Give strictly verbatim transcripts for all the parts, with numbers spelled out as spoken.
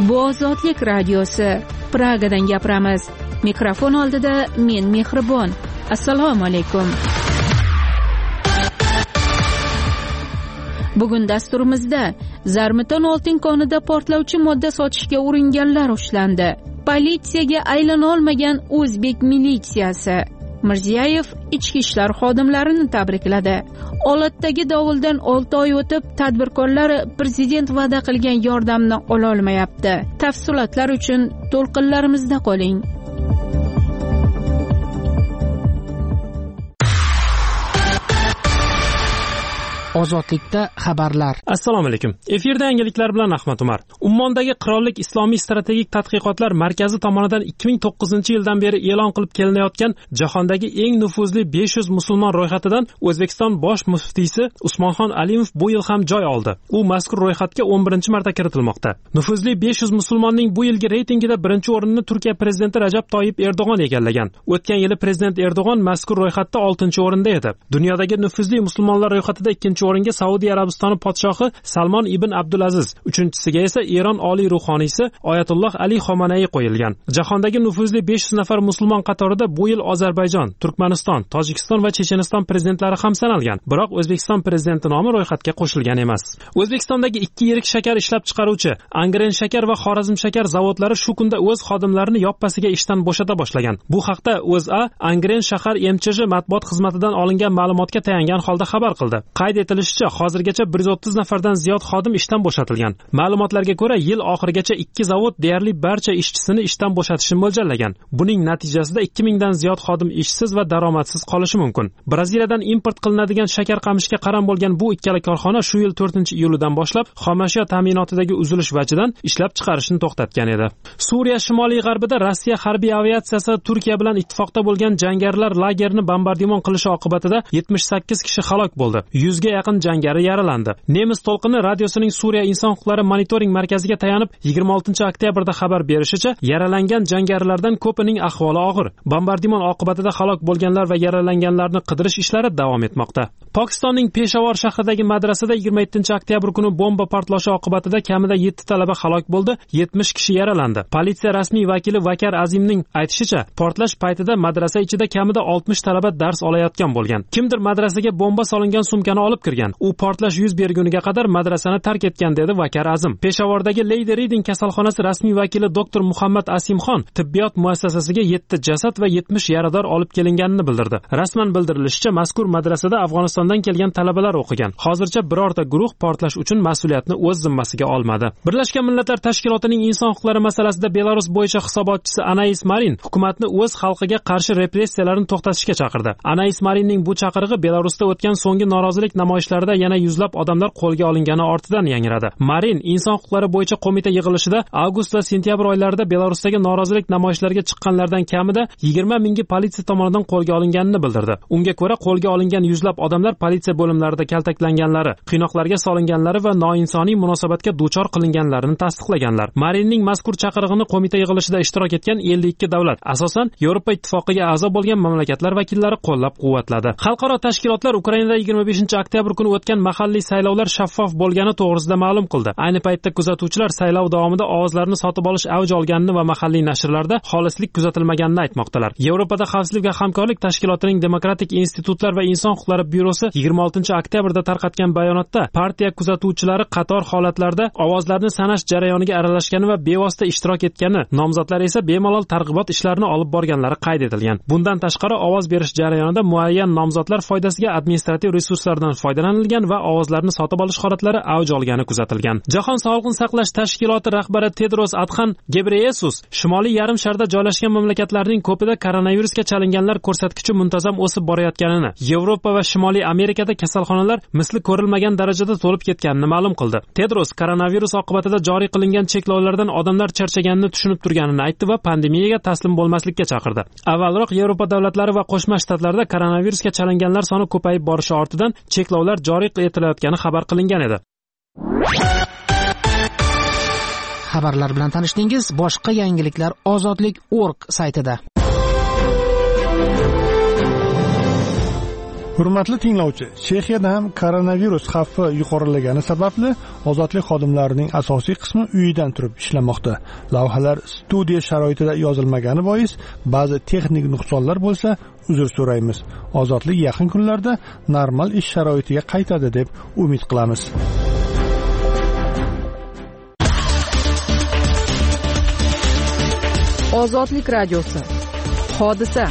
Bu Ozodlik radiosi. Pragadan gapiramiz. Mikrofon oldida men Mehribon. Assalomu alaykum. Bugun dasturimizda Zarmiton oltin konida portlovchi modda sotishga uringanlar ushlandi. Politsiyaga aylana olmagan o'zbek militsiyasi. Mirziyoyev ichki ishlar xodimlarini tabrikladi. Olatdagi dovuldan olti oy o'tib, tadbirkorlar prezident va'da qilgan yordamni ola olmayapti. Tafsilotlar uchun to'lqinlarimizda qoling. Ozodlikda xabarlar. Assalomu alaykum. Efirda yangiliklar bilan Ahmad Umar. Ummondagi Qirollik Islomiy strategik tadqiqotlar markazi tomonidan ikki ming to'qqizinchi yildan beri e'lon qilib kelinayotgan jahondagi eng nufuzli besh yuz musulmon ro'yxatidan O'zbekiston bosh muftiysi Usmonxon Alimov bu yil ham joy oldi. U mazkur ro'yxatga o'n birinchi marta kiritilmoqda. Nufuzli besh yuz musulmonning bu yilgi reytingida birinchi o'rinni Turkiya prezidenti Rajab Toyyib Erdo'g'on egallagan. O'tgan yili prezident Erdo'g'on mazkur ro'yxatda oltinchi o'rinda edi. Dunyodagi nufuzli musulmonlar ro'yxatida ikkinchi o'ringa Saudiya Arabistoni podshohi Salmon ibn Abdulaziz, uchinchisiga esa Eron oliy ruhoniysi Oyatulloh Ali Xomanaiy qo'yilgan. Jahondagi nufuzli besh yuz nafar musulmon qatorida bu yil Ozarbayjon, Turkmaniston, Tojikiston va Checheniston prezidentlari ham sanalgan. Biroq O'zbekiston prezidenti nomi ro'yxatga qo'shilgan emas. O'zbekistondagi ikki yirik shakar ishlab chiqaruvchi Angren shakar va Xorazm shakar zavodlari shu kunda o'z xodimlarini yoppasiga ishdan bo'shata boshlagan. Bu haqda O'zA Angren shahar M Ch J matbuot xizmatidan olingan ma'lumotga tayangan holda xabar qildi. Qayd etilishicha, hozirgacha bir yuz o'ttiz nafardan ziyod xodim ishdan bo'shatilgan. Ma'lumotlarga ko'ra, yil oxirigacha ikki zavod deyarli barcha ishchisini ishdan bo'shatishni mo'ljallagan. Buning natijasida ikki mingdan ziyod xodim ishsiz va daromadsiz qolishi mumkin. Braziliyadan import qilinadigan shakar qamishga qaram bo'lgan bu ikkala korxona shu yil to'rtinchi iyulidan boshlab xomashyo ta'minotidagi uzilish vajidan ishlab chiqarishni to'xtatgan edi. Suriya shimoliy g'arbida Rossiya harbiy aviatsiyasi Turkiya bilan ittifoqda bo'lgan jangarilar lagerini bombardimon qilishi oqibatida yetmish sakkiz kishi halok bo'ldi. yuzga yaqin jangari yaralandi. Nemis to'lqini radiosining Suriya inson huquqlari monitoring markaziga tayanib yigirma oltinchi oktyabrda xabar berishicha, yaralangan jangarilardan ko'pining ahvoli og'ir. Bombardimon oqibatida halok bo'lganlar va yaralanganlarni qidirish ishlari davom etmoqda. Pokistonning Peshavor shahridagi madrasada yigirma yettinchi oktyabr kuni bomba portlashi oqibatida kamida yetti talaba halok bo'ldi, yetmish kishi yaralandi. Politsiya rasmiy vakili Vakar Azimning aytishicha, portlash paytida madrasa ichida kamida oltmish talaba dars olayotgan bo'lgan. Kimdir madrasaga bomba solingan sumkani olib kirgan. U portlash yuz berguniga qadar madrasani tark etgan, dedi Vakar Azim. Peshavordagi Lady Reading kasalxonasi rasmiy vakili doktor Muhammad Asimxon tibbiyot muassasasiga yetti jasad va yetmish yarador olib kelinganini bildirdi. Rasman bildirilishicha, mazkur madrasada Afg'onistondan kelgan talabalar o'qigan. Hozircha birorta guruh portlash uchun mas'uliyatni o'z zimmasiga olmadi. Birlashgan Millatlar Tashkilotining inson huquqlari masalasida Belarus bo'yicha hisobotchisi Anais Marin hukumatni o'z xalqiga qarshi repressiyalarni to'xtatishga chaqirdi. Anais Marinning bu chaqirig'i Belarusda o'tgan so'nggi norozilik namoyishlarida yana yuzlab odamlar qo'lga olingani ortidan yangradi. Marin inson huquqlari bo'yicha qo'mita yig'ilishida avgust va sentyabr oylarida Belarusdagi norozilik namoyishlariga chiqqanlardan kamida yigirma mingi politsiya tomonidan qo'lga olinganini bildirdi. Unga ko'ra, qo'lga olingan yuzlab odamlar politsiya bo'limlarida kaltaklanganlari, qiynoqlarga solinganlari va noinsoniy munosabatga duchor qilinganlarini tasdiqlaganlar. Marinning mazkur chaqirig'ini qo'mita yig'ilishida ishtirok etgan ellik ikki davlat, asosan Yevropa ittifoqiga a'zo bo'lgan mamlakatlar vakillari qo'llab-quvvatladi. Xalqaro tashkilotlar Ukrainada yigirma beshinchi oktyabr kuni o'tgan mahalliy saylovlar shaffof bo'lgani to'g'risida ma'lum qildi. Ayni paytda kuzatuvchilar saylov davomida ovozlarni sotib olish avj olganini va mahalliy nashrlarda xolislik kuzatilmaganini aytmoqdalar. Yevropada xavfsizlik va hamkorlik tashkilotining Demokratik institutlar va inson huquqlari byurosi yigirma oltinchi oktyabrda tarqatgan bayonotda partiya kuzatuvchilari qator holatlarda ovozlarni sanash jarayoniga aralashgani va bevosita ishtirok etgani, nomzodlar esa bemalol targ'ibot ishlarini olib borganlari qayd etilgan. Bundan tashqari, ovoz berish jarayonida muayyan nomzodlar foydasiga administrativ resurslardan foydalanilgan va ovozlarni sotib olish holatlari avj olgani kuzatilgan. Jahon sog'liqni saqlash tashkiloti rahbari Tedros Adhanom Ghebreyesus Shimoliy yarim sharda joylashgan mamlakatlarning ko'pida koronavirusga chalinganlar ko'rsatkichi muntazam o'sib borayotganini, Yevropa va Shimoliy Amerikada kasalxonalar misli ko'rilmagan darajada to'lib ketganini ma'lum qildi. Tedros koronavirus oqibatida joriy qilingan cheklovlardan odamlar charchaganini tushunib turganini aytdi va pandemiyaga taslim bo'lmaslikka chaqirdi. Avvalroq Yevropa davlatlari va Qo'shma Shtatlarda koronavirusga chalinganlar soni ko'payib borishi ortidan cheklovlar joriy etilayotgani xabar qilingan edi. Xabarlar bilan tanishdingiz. Boshqa yangiliklar ozodlik nokta org saytida. Hurmatli tinglovchi, Chexiyada ham koronavirus xavfi yuqorilagani sababli ozodlik xodimlarining asosiy qismi uyidan turib ishlamoqda. Lavhalar studiya sharoitida yozilmagani bois ba'zi texnik nuqsonlar bo'lsa, uzr so'raymiz. Ozodlik yaqin kunlarda normal ish sharoitiga qaytadi deb umid qilamiz. Ozodlik radiosi. Hodisa.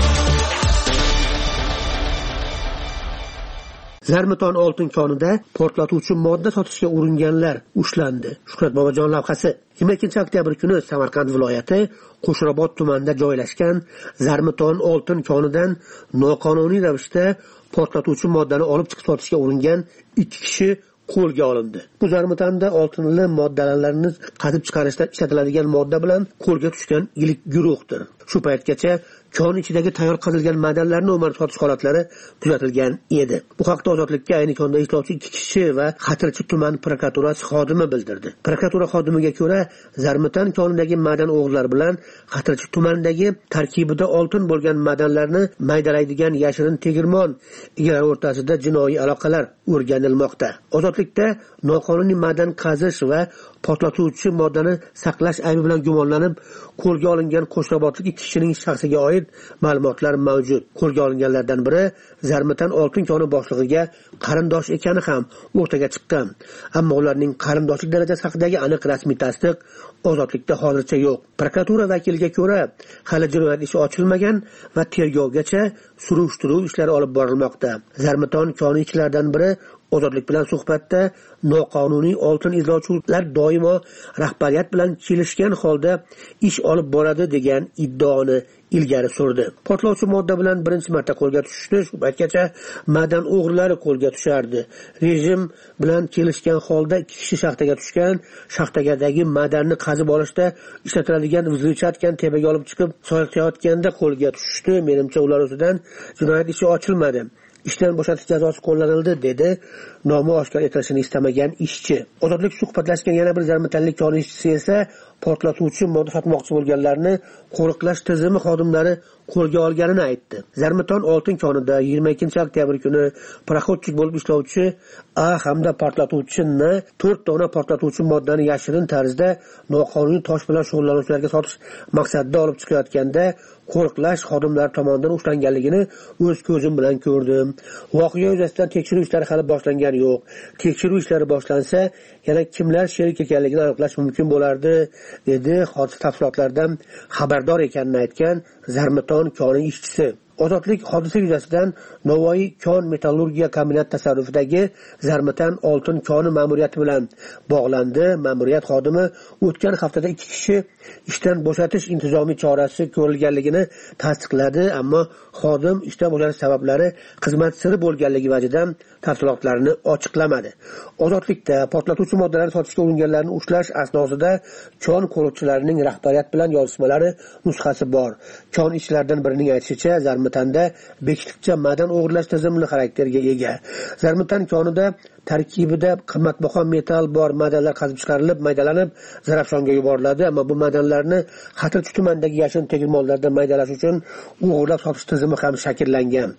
Zarmiton oltin konida portlatuvchi modda sotishga uringanlar ushlandi. Shuhrat Bobojon lavhasi. yigirma ikkinchi oktyabr kuni Samarqand viloyati Qo'shrobod tumanida joylashgan Zarmiton oltin konidan noqonuniy ravishda portlatuvchi moddani olib chiqib sotishga uringan ikki kishi qo'lga olindi. Bu Zarmitonda oltinli moddalarni qazib chiqarishda ishlatiladigan modda bilan qo'lga tushgan ilk guruhdir. Shu paytgacha kon ichidagi tayyor qazilgan madanlarni o'marib sotish holatlari kuzatilgan edi. Bu haqda Ozodlikka ayni konda ishlovchi ikki kishi va Xatirchi tuman prokuraturasi xodimi bildirdi. Prokuratura xodimiga ko'ra, Zarmiton konidagi madan o'g'rilari bilan Xatirchi tumanidagi tarkibida oltin bo'lgan madanlarni maydalaydigan yashirin tegirmon egalari o'rtasida jinoiy aloqalar o'rganilmoqda. Ozodlikda noqonuniy madan qazish va portlatuvchi moddani saqlash aybi bilan gumonlanib qo'lga olingan Qo'shrobodlik ikki kishining shaxsiga oid ma'lumotlar mavjud. Qo'lga olinganlardan biri Zarmiton oltin koni boshlig'iga qarindosh ekani ham o'rtaga chiqqan. Ammo ularning qarindoshlik darajasi haqidagi aniq rasmiy tasdiq Ozodlikda hozircha yo'q. Prokuratura vakiliga ko'ra, hali jinoyat ishi ochilmagan va tergovgacha surishtiruv ishlari olib borilmoqda. Zarmiton koni ishchilaridan biri Ozodlik bilan suhbatda noqonuniy oltin izlovchilar doimo rahbariyat bilan kelishgan holda ish olib boradi degan iddaoni ilgari surdi. Portlovchi modda bilan birinchi marta qo'lga tushishdi. Shu paytgacha madan o'g'rilari qo'lga tushardi. Rejim bilan kelishgan holda ikki kishi shaxtaga tushgan. Shaxtagadagi madanni qazib olishda ishlatiladigan vzlyuchatkan tepaga olib chiqib soyotayotganda qo'lga tushishdi. Menimcha ular ustidan jinoyat ishi ochilmadi. Ishdan bo'shatish jazosi qo'llanildi, dedi nomi oshkor etilishini istamagan ishchi. Ozodlik suhbatlashgan yana bir zarmitonlik koni ishchisi esa portlatuvchi modda sotmoqchi bo'lganlarni qo'riqlash tizimi xodimlari qo'lga olganini aytdi. Zarmiton oltin konida yigirma ikkinchi oktyabr kuni paraxodchik bo'lib ishlovchi A hamda portlatuvchi N to'rt dona portlatuvchi moddani yashirin tarzda noqonuniy tosh bilan shug'ullanuvchilarga sotish maqsadida olib chiqayotganda qo'riqlash xodimlari tomonidan ushlanganligini o'z ko'zim bilan ko'rdim. Voqea yuzasidan tekshiruv ishlari hali boshlangan yo'q. Tekshiruv ishlari boshlansa, yana kimlar sherik ekanligini aniqlash mumkin bo'lardi, dedi hodisa tafsilotlaridan xabardor ekanini aytgan Zarmiton koni ishchisi. Ozodlik hodisa yuzasidan Navoiy kon metallurgiya kombinat tasarrufidagi Zarmiton oltin koni ma'muriyati bilan bog'landi. Ma'muriyat xodimi o'tgan haftada ikki kishi ishdan bo'shatish intizomiy chorasi ko'rilganligini tasdiqladi, ammo xodim ishdan bo'shatish sabablari xizmat siri bo'lganligi vajidan tafsilotlarini ochiqlamadi. Ozodlikda portlatuvchi moddalarni sotishga uringanlarni ushlash asnosida kon qo'riqchilarining rahbariyat bilan yozishmalari nusxasi bor. Kon ishchilaridan birining aytishicha, Zarmitonda bekitlikcha madan o'g'irlash tizimli xarakterga ega. Zarmiton konida tarkibida qimmatbaho metall bor madanlar qazib chiqarilib, maydalanib Zarafshonga yuboriladi, ammo bu madanlarni Xatirchi tumanidagi yashin tegirmonlarda maydalash uchun o'g'irlab sotish tizimi ham shakllangan.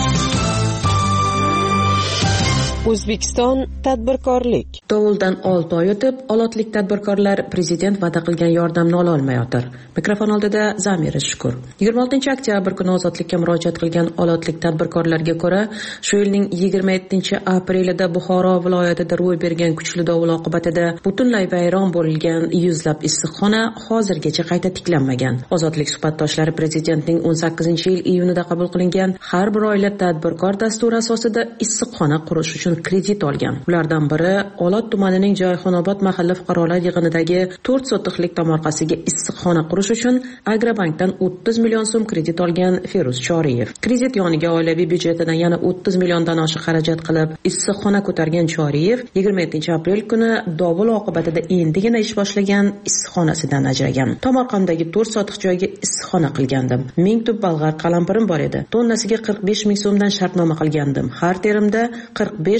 O'zbekiston tadbirkorlik. Dovuldan olti oy o'tib, olotlik tadbirkorlar prezident va'da qilgan yordamni ola olmayotir. Mikrofon oldida Zamira Shukur. yigirma oltinchi oktyabr kuni Ozodlikka murojaat qilgan olotlik tadbirkorlarga ko'ra, shu yilning yigirma yettinchi aprelida Buxoro viloyatida ro'y bergan kuchli dovul oqibatida butunlay vayron bo'lgan yuzlab issiqxona hozirgacha qayta tiklanmagan. Ozodlik suhbatdoshlari prezidentning o'n sakkizinchi yil iyunida qabul qilingan har bir oila tadbirkor dasturi asosida issiqxona qurish uchun kredit olgan. Ulardan biri Olot tumanining Joyxonobod mahalla fuqarolar yig'inidagi to'rt sotixlik tomorqasiga issiqxona qurish uchun Agrobankdan o'ttiz million so'm kredit olgan Feruz Choriyev. Kredit yoniga oilaviy byudjetidan yana o'ttiz milliondan oshiq xarajat qilib issiqxona ko'targan Choriyev yigirma yettinchi aprel kuni dovul oqibatida endigina ish boshlagan issiqxonasidan ajragan. Tomorqamdagi to'rt sotix joyga issiqxona qilgandim. ming tub balg'ar qalampirim bor edi. Tonnasiga qirq besh ming so'mdan shartnoma qilgandim. Har terimda qirq besh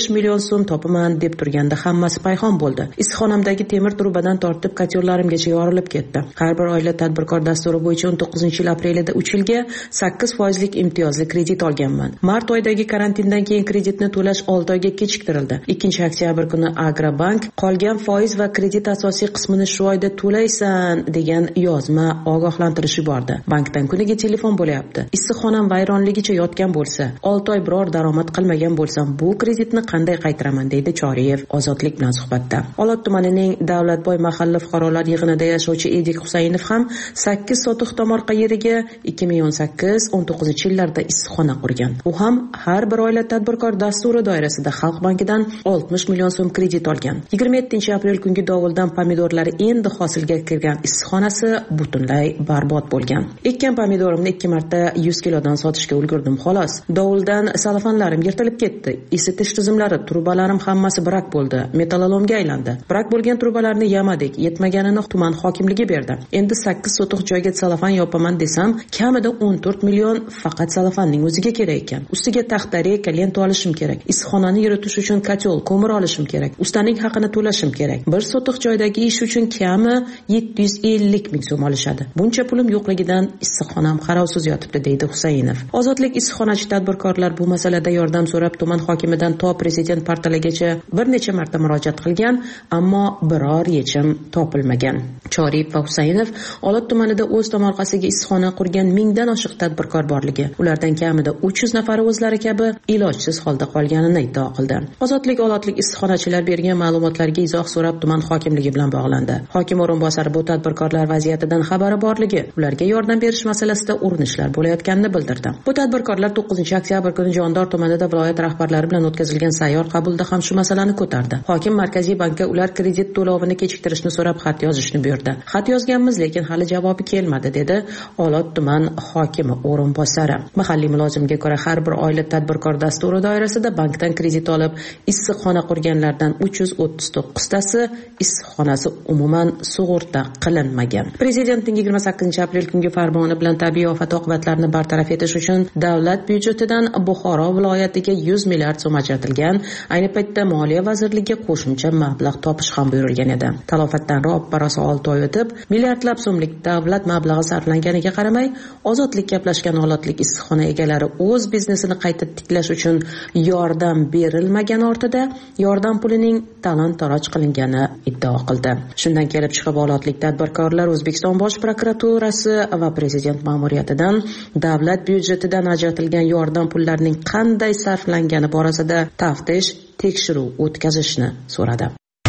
besh million so'm topaman deb turganda hammasi payhon bo'ldi. Issiqxonamdagi temir trubadan tortib kotyorlarimgacha yorilib ketdi. Har bir oila tadbirkor dasturi bo'yicha o'n to'qqizinchi yil aprelida uch yilga sakkiz foizlik imtiyozli kredit olganman. Mart oyidagi karantindan keyin kreditni to'lash olti oyga kechiktirildi. ikkinchi oktyabr kuni Agrobank qolgan foiz va kredit asosiy qismini shu oyda to'laysan degan yozma ogohlantirish yubordi. Bankdan kuniga telefon bo'lyapti. Issiqxonam vayronligicha yotgan bo'lsa, olti oy biror daromad qilmagan bo'lsam, bu kreditni qanday qaytaraman, deydi Choriyev Ozodlik bilan suhbatda. Olot tumanining Davlatboy mahalla fuqarolar yig'inida yashovchi Edik Husaynov ham sakkiz sotix tomorqa yeriga ikki ming o'n sakkiz o'n to'qqizinchi yillarda issiqxona qurgan. U ham har bir oila tadbirkor dasturi doirasida Xalq bankidan oltmish million so'm kredit olgan. yigirma yettinchi aprel kungi dovuldan pomidorlari endi hosilga kirgan issiqxonasi butunlay barbod bo'lgan. Ekkan pomidorimni ikki marta yuz kilodan sotishga ulgurdim xolos. Dovuldan salafanlarim yirtilib ketdi. Isitish tizimlari, trubalarim hammasi brak bo'ldi. Metallolomga aylandi. Brak bo'lgan trubalarni yamadik. Yetmaganini tuman hokimligi berdi. Endi sakkiz sotix joyga salafan yopaman desam, kamida o'n to'rt million faqat salafanning o'ziga kerak ekan. Ustiga taxta, reyka, lenta olishim kerak. Issiqxonani yuritish uchun kotyol, ko'mir olishim kerak. Ustaning haqini to'lashim kerak. Bir sotix joydagi ish uchun kami yetti yuz ellik ming so'm olishadi. Buncha pulim yo'qligidan issiqxonam qarovsiz yotibdi, deydi Husaynov. Ozodlik issiqxonachi tadbirkorlar bu masalada yordam so'rab tuman hokimidan to prezident portaligacha bir necha marta murojaat qilgan, ammo biror yechim topilmagan. Choriyev va Husaynov Olot tumanida o'z tomorqasiga issiqxona qurgan mingdan oshiq tadbirkor borligi, ulardan kamida uch yuz nafari o'zlari kabi ilojsiz holda qolganini iddao qildi. Ozodlik Olotlik issiqxonachilar bergan ma'lumotlarga izoh so'rab tuman hokimligi bilan bog'landi. Hokim o'rinbosari bu tadbirkorlar vaziyatidan xabari borligi, ularga yordam berish masalasida urinishlar bo'layotganini bildirdi. Bu tadbirkorlar to'qqizinchi oktyabr kuni Jondor tumanida viloyat rahbarlari bilan o'tkazilgan sayyor qabulda ham shu masalani ko'tardi. Hokim Markaziy bankka ular kredit to'lovini kechiktirishni so'rab xat yozishni buyurdi. Xat yozganmiz, lekin hali javobi kelmadi, dedi Olot tuman hokimi o'rinbosari. Mahalliy mulozimga ko'ra, har bir oila tadbirkor dasturi doirasida bankdan kredit olib, issiqxona qurganlardan uch yuz o'ttiz to'qqiztasi issiqxonasi umuman sug'urta qilinmagan. Prezidentning yigirma sakkizinchi aprel kungi farmoni bilan tabiiy ofat oqibatlarini bartaraf etish uchun davlat byudjetidan Buxoro viloyatiga yuz milliard so'm ajratilgan. Ayni paytda Moliya vazirligiga qo'shimcha mablag' topish ham buyurilgan edi. Talofatdan roppa-rosa olti oy o'tib, milliardlab so'mlik davlat mablag'i sarflanganiga qaramay, ozodlik gaplashgan Olotlik issiqxona egalari o'z biznesini qayta tiklash uchun yordam berilmagan ortida yordam pulining talon-taroj qilingani iddao qildi. Shundan kelib chiqib, Olotlik tadbirkorlar O'zbekiston Bosh prokuraturasi va prezident ma'muriyatidan davlat byudjetidan ajratilgan yordam pullarining qanday sarflangani borasida taftish, tekshiruv o'tkazishni so'radi.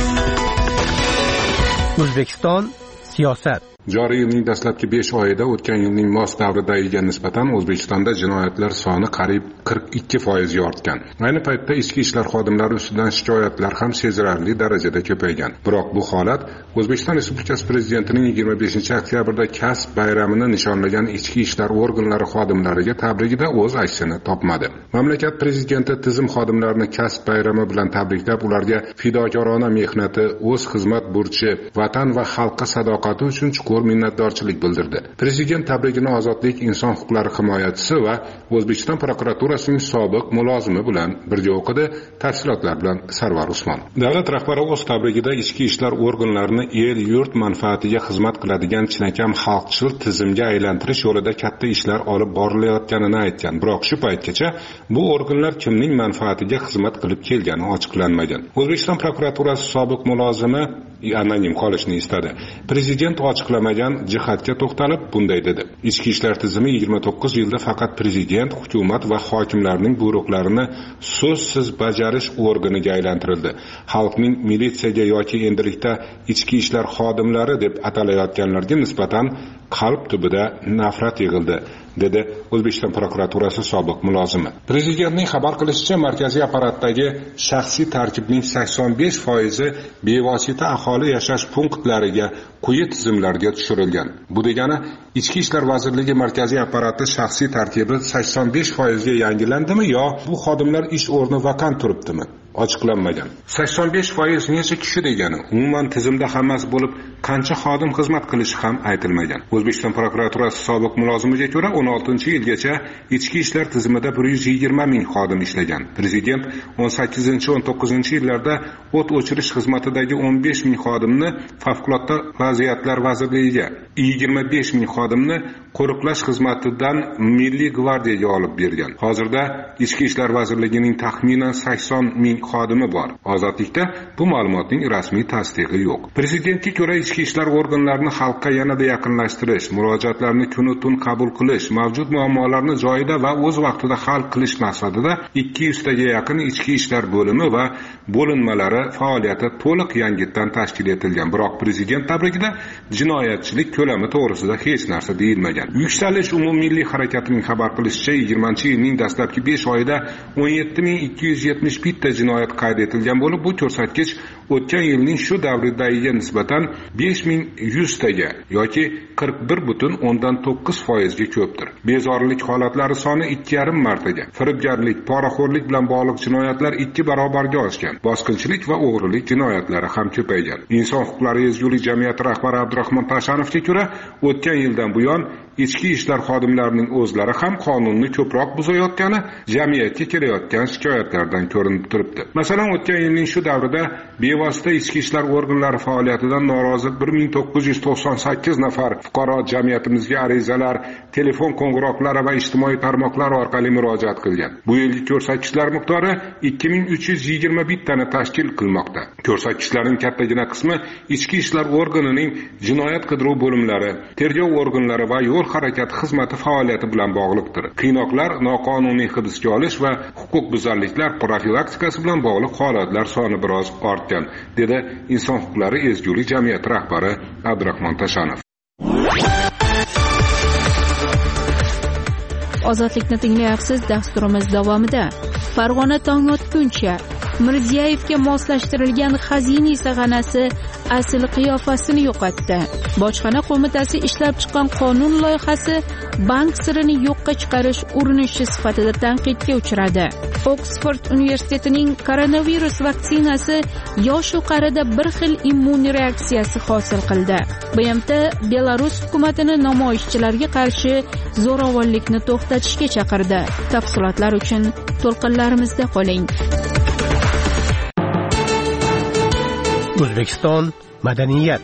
O'zbekiston siyosat. Joriy yilning dastlabki besh oyida o'tgan yilning mos davridagiga nisbatan O'zbekistonda jinoyatlar soni qariyb qirq ikki foizga ortgan. Ayni paytda ichki ishlar xodimlari ustidan shikoyatlar ham sezilarli darajada ko'paygan. Biroq bu holat O'zbekiston Respublikasi Prezidentining yigirma beshinchi oktyabrda kasb bayramini nishonlagan ichki ishlar organlari xodimlariga tabrigida o'z aksini topmadi. Mamlakat prezidenti tizim xodimlarini kasb bayrami bilan tabriklab, ularga fidokorona mehnati, o'z xizmat burchi, vatan va xalqqa sadoqati uchun chuqur minnatdorchilik bildirdi. Prezident tabrigini Ozodlik inson huquqlari himoyachisi va O'zbekiston prokuraturasining sobiq mulozimi bilan birga o'qidi. Tafsilotlar bilan Sarvar Usmon. Davlat rahbari o'z tabrigida ichki ishlar organlarini el yurt manfaatiga xizmat qiladigan chinakam xalqchil tizimga aylantirish yo'lida katta ishlar olib borilayotganini aytgan. Biroq shu paytgacha bu organlar kimning manfaatiga xizmat qilib kelgani ochiqlanmagan. O'zbekiston prokuraturasi sobiq mulozimi anonim qolishni istadi. Prezident ochiqlamagan jihatga to'xtalib bunday dedi: Ichki ishlar tizimi yigirma to'qqiz yilda faqat prezident, hukumat va hokimlarning buyruqlarini so'zsiz bajarish organiga aylantirildi. Xalqning militsiyaga yoki endilikda ichki ishlar xodimlari deb atalayotganlarga nisbatan qalb tubida nafrat yig'ildi, dedi O'zbekiston prokuraturasi sobiq mulozimi. Prezidentning xabar qilishicha, markaziy apparatdagi shaxsiy tarkibning sakson besh foizi bevosita aholi yashash punktlariga, quyi tizimlarga tushirilgan. Bu degani, Ichki ishlar vazirligi markaziy apparati shaxsiy tarkibi sakson besh foizga yangilandimi yo bu xodimlar ish o'rni vakant turibdimi? ochiqlanmagan. sakson besh foiz necha kishi degani, umuman tizimda hammasi bo'lib qancha xodim xizmat qilishi ham aytilmagan. O'zbekiston prokuraturasi sobiq mulozimiga ko'ra o'n oltinchi yilgacha ichki ishlar tizimida bir yuz yigirma ming xodim ishlagan. Prezident o'n sakkizinchi o'n to'qqizinchi yillarda o't o'chirish xizmatidagi o'n besh ming xodimni favqulodda vaziyatlar vazirligiga, yigirma besh ming xodimni qo'riqlash xizmatidan Milliy gvardiyaga olib bergan. Hozirda Ichki ishlar vazirligining taxminan sakson ming xodimi bor. Ozodlikda bu ma'lumotning rasmiy tasdig'i yo'q. Prezidentga ko'ra ichki ishlar organlarini xalqqa yanada yaqinlashtirish, murojaatlarni kun-tun qabul qilish, mavjud muammolarni joyida va o'z vaqtida hal qilish maqsadida ikki yuz taga yaqin ichki ishlar bo'limi va bo'linmalari faoliyati to'liq yangitdan tashkil etilgan. Biroq prezident tabrigida jinoyatchilik ko'lami to'g'risida hech narsa deyilmagan. Yuksalish umummilliy harakatining xabar qilishicha, yigirmanchi yilning dastlabki besh oyida o'n yetti ming ikki yuz yetmish bitta jinoyat qayd etilgan bo'lib, bu ko'rsatkich o'tgan yilning shu davridagiga nisbatan besh ming yuz taga yoki qirq bir butun o'ndan to'qqiz foiz ga ko'pdir. Bezorilik holatlari soni ikki yarim martaga, firibgarlik, poraxo'rlik bilan bog'liq jinoyatlar ikki barobarga oshgan. Bosqinchilik va o'g'rilik jinoyatlari ham ko'paygan. Inson huquqlari ezgulik jamiyati rahbari Abdurahmon Tashanovga ko'ra, o'tgan yildan buyon ichki ishlar xodimlarining o'zlari ham qonunni ko'proq buzayotgani jamiyatga kelayotgan shikoyatlardan ko'rinib turibdi. Masalan, o'tgan yilning shu davrida bevosita ichki ishlar organlari faoliyatidan norozi bir ming to'qqiz yuz to'qson sakkiz nafar fuqaro jamiyatimizga arizalar, telefon qo'ng'iroqlari va ijtimoiy tarmoqlar orqali murojaat qilgan. Bu yilgi ko'rsatkichlar miqdori ikki ming uch yuz yigirma bittani tashkil qilmoqda. Ko'rsatkichlarning kattagina qismi ichki ishlar organining jinoyat qidiruv bo'limlari, tergov organlari va yo'l harakati xizmati faoliyati bilan bog'liqdir. Qiynoqlar, noqonuniy hibsga olish va huquqbuzarliklar profilaktikasi bilan bog'liq holatlar soni biroz ortgan, dedi Inson huquqlari ezgulik jamiyati rahbari Abdurahmon Tashanov. Ozodlikni tinglayapsiz. Dasturimiz davomida Farg'ona tong otguncha Mirziyoyevga moslashtirilgan xazina sag'anasi asl qiyofasini yo'qotdi. Bojxona qo'mitasi ishlab chiqqan qonun loyihasi bank sirini yo'qqa chiqarish urinishi sifatida tanqidga uchradi. Oksford universitetining koronavirus vaksinasi yosh-u qarida bir xil immun reaksiyasi hosil qildi. B M T Belarus hukumatini namoyishchilarga qarshi zo'ravonlikni to'xtatishga chaqirdi. Tafsilotlar uchun to'lqinlarimizda qoling. O'zbekiston madaniyat.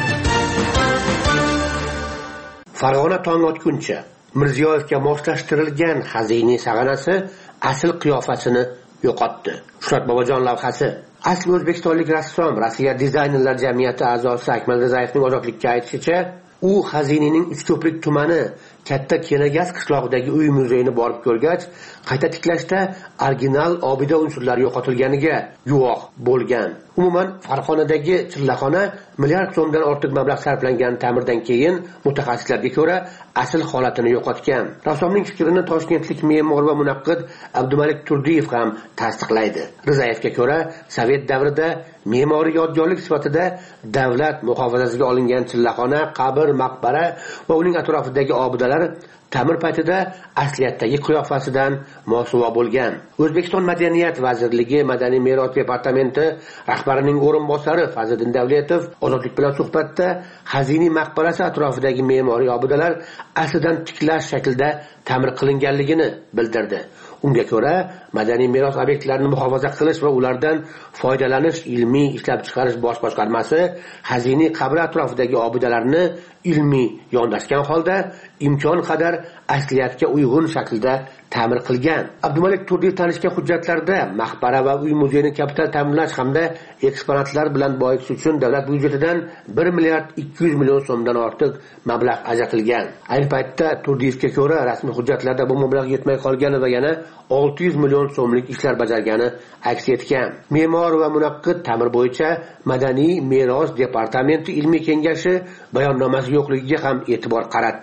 Farg'ona tong otguncha Mirziyoyevga moslashtirilgan xazina sag'anasi asl qiyofasini yo'qotdi. Shuhrat Bobojon lavhasi. Asli o'zbekistonlik rassom, Rossiya dizaynerlar jamiyati a'zosi Akmal Rizayevning ozodlikka aytishicha, u xazinaning Uchko'prik tumani Katta Kenagaz qishlog'idagi uy muzeyini borib ko'rgach, qayta tiklashda original obida unsurlari yo'qotilganiga guvoh bo'lgan. Umuman Farg'onadagi chillaxona milliard so'mdan ortiq mablag' sarflangan ta'mirdan keyin mutaxassislarga ko'ra asl holatini yo'qotgan. Rassomning fikrini toshkentlik me'mor va munaqqid Abdumalik Turdiyev ham tasdiqlaydi. Rizayevga ko'ra, Sovet davrida me'moriy yodgorlik sifatida davlat muhofazasiga olingan chillaxona, qabr, maqbara va uning atrofidagi obidalar ta'mir paytida asliyatdagi qiyofasidan mosuvo bo'lgan. O'zbekiston Madaniyat vazirligi Madaniy meros departamenti rahbarining o'rinbosari Fazliddin Davletov ozodlik bilan suhbatda xazina maqbarasi atrofidagi me'moriy obidalar aslidan tiklash shaklida ta'mir qilinganligini bildirdi. Unga ko'ra, madaniy meros obyektlarini muhofaza qilish va ulardan foydalanish ilmiy ishlab chiqarish bosh boshqarmasi xazina qabri atrofidagi obidalarni ilmiy yondashgan holda imkon qadar asliyatga uyg'un shaklda ta'mir qilgan. Abdumalik Turdiyev tanishgan hujjatlarda maqbara va uy muzeyini kapital ta'minlash hamda eksponatlar bilan boyitish uchun davlat byudjetidan bir milliard ikki yuz million so'mdan ortiq mablag' ajratilgan. Ayni paytda Turdiyevga ko'ra rasmiy hujjatlarda bu mablag' yetmay qolgani va yana olti yuz million so'mlik ishlar bajargani aks etgan. Me'mor va munaqqid ta'mir bo'yicha Madaniy meros departamenti ilmiy kengashi bayonnomasi yo'qligiga ham e'tibor qaratdi.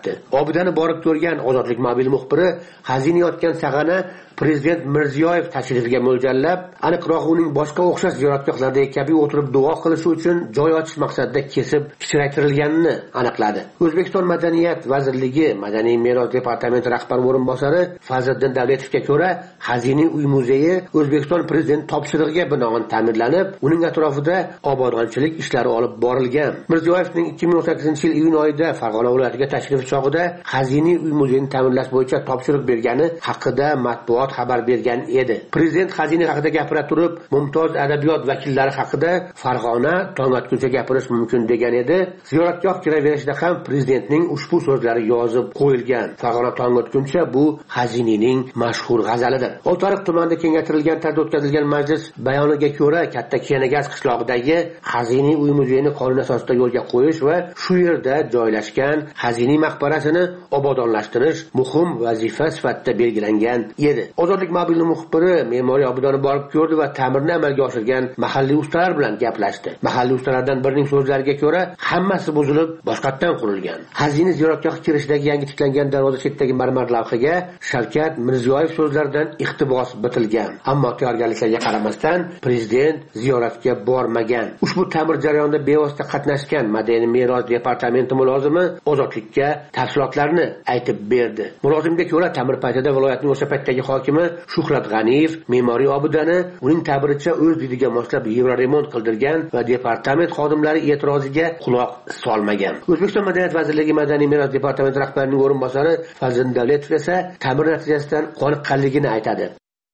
obidani borib ko'rgan ozodlik mobil muxbiri xazina yotgan sag'ana prezident Mirziyoyev tashrifiga mo'ljallab, aniqroq uning boshqa o'xshash ziyoratgohlardagi kabi o'tirib duo qilishi uchun joy ochish maqsadida kesib kichraytirilganini aniqladi. O'zbekiston Madaniyat vazirligi Madaniy meros departamenti rahbar o'rinbosari Fazliddin Davletovga ko'ra, xazina uy muzeyi O'zbekiston prezidenti topshirig'iga binoan ta'mirlanib, uning atrofida obodonchilik ishlari olib borilgan. Mirziyoyevning ikki ming o'n sakkizinchi yil iyun oyida Farg'ona viloyatiga tashrifi chog'ida xazina uy muzeyini ta'mirlash bo'yicha topshiriq bergani haqida matbuot xabar bergan edi. Prezident xazina haqida gapira turib, mumtoz adabiyot vakillari haqida Farg'ona tong otguncha gapirish mumkin degan edi. Ziyoratgoh kiraverishida ham prezidentning ushbu so'zlari yozib qo'yilgan. Farg'ona tong otguncha bu xazinaning mashhur g'azalidir. Oltiariq tumanida kengaytirilgan tarzda o'tkazilgan majlis bayoniga ko'ra, Katta Kenagaz qishlog'idagi xazina uy muzeyini qonun asosida yo'lga qo'yish va shu yerda joylashgan xazina maqbarasini obodonlashtirish muhim vazifa sifatida belgilangan edi. Ozodlik mobil muxbiri me'moriy obidani borib ko'rdi va ta'mirni amalga oshirgan mahalliy ustalar bilan gaplashdi. Mahalliy ustalardan birining so'zlariga ko'ra, hammasi buzilib, boshqatdan qurilgan. Xazina ziyoratgohi kirishidagi yangi tiklangan darvoza chetidagi marmar lavhaga Shavkat Mirziyoyev so'zlaridan iqtibos bitilgan. Ammo tayyorgarliklarga qaramasdan prezident ziyoratga bormagan. Ushbu ta'mir jarayonida bevosita qatnashgan Madaniy meros departamenti mulozimi ozodlikka tafsilotlarni aytib berdi. Mulozimga ko'ra, ta'mir paytida viloyatning o'sha paytdagi hokimi Shuhrat G'aniyev me'moriy obidani uning ta'biricha o'z didiga moslab yevroremont qildirgan va departament xodimlari e'tiroziga quloq solmagan. O'zbekiston Madaniyat vazirligi Madaniy meros departamenti rahbarining o'rinbosari Fazliddin Davletov esa ta'mir natijasidan qoniqqanligini aytadi.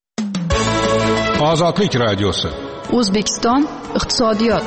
Ozodlik radiosi. O'zbekiston iqtisodiyot.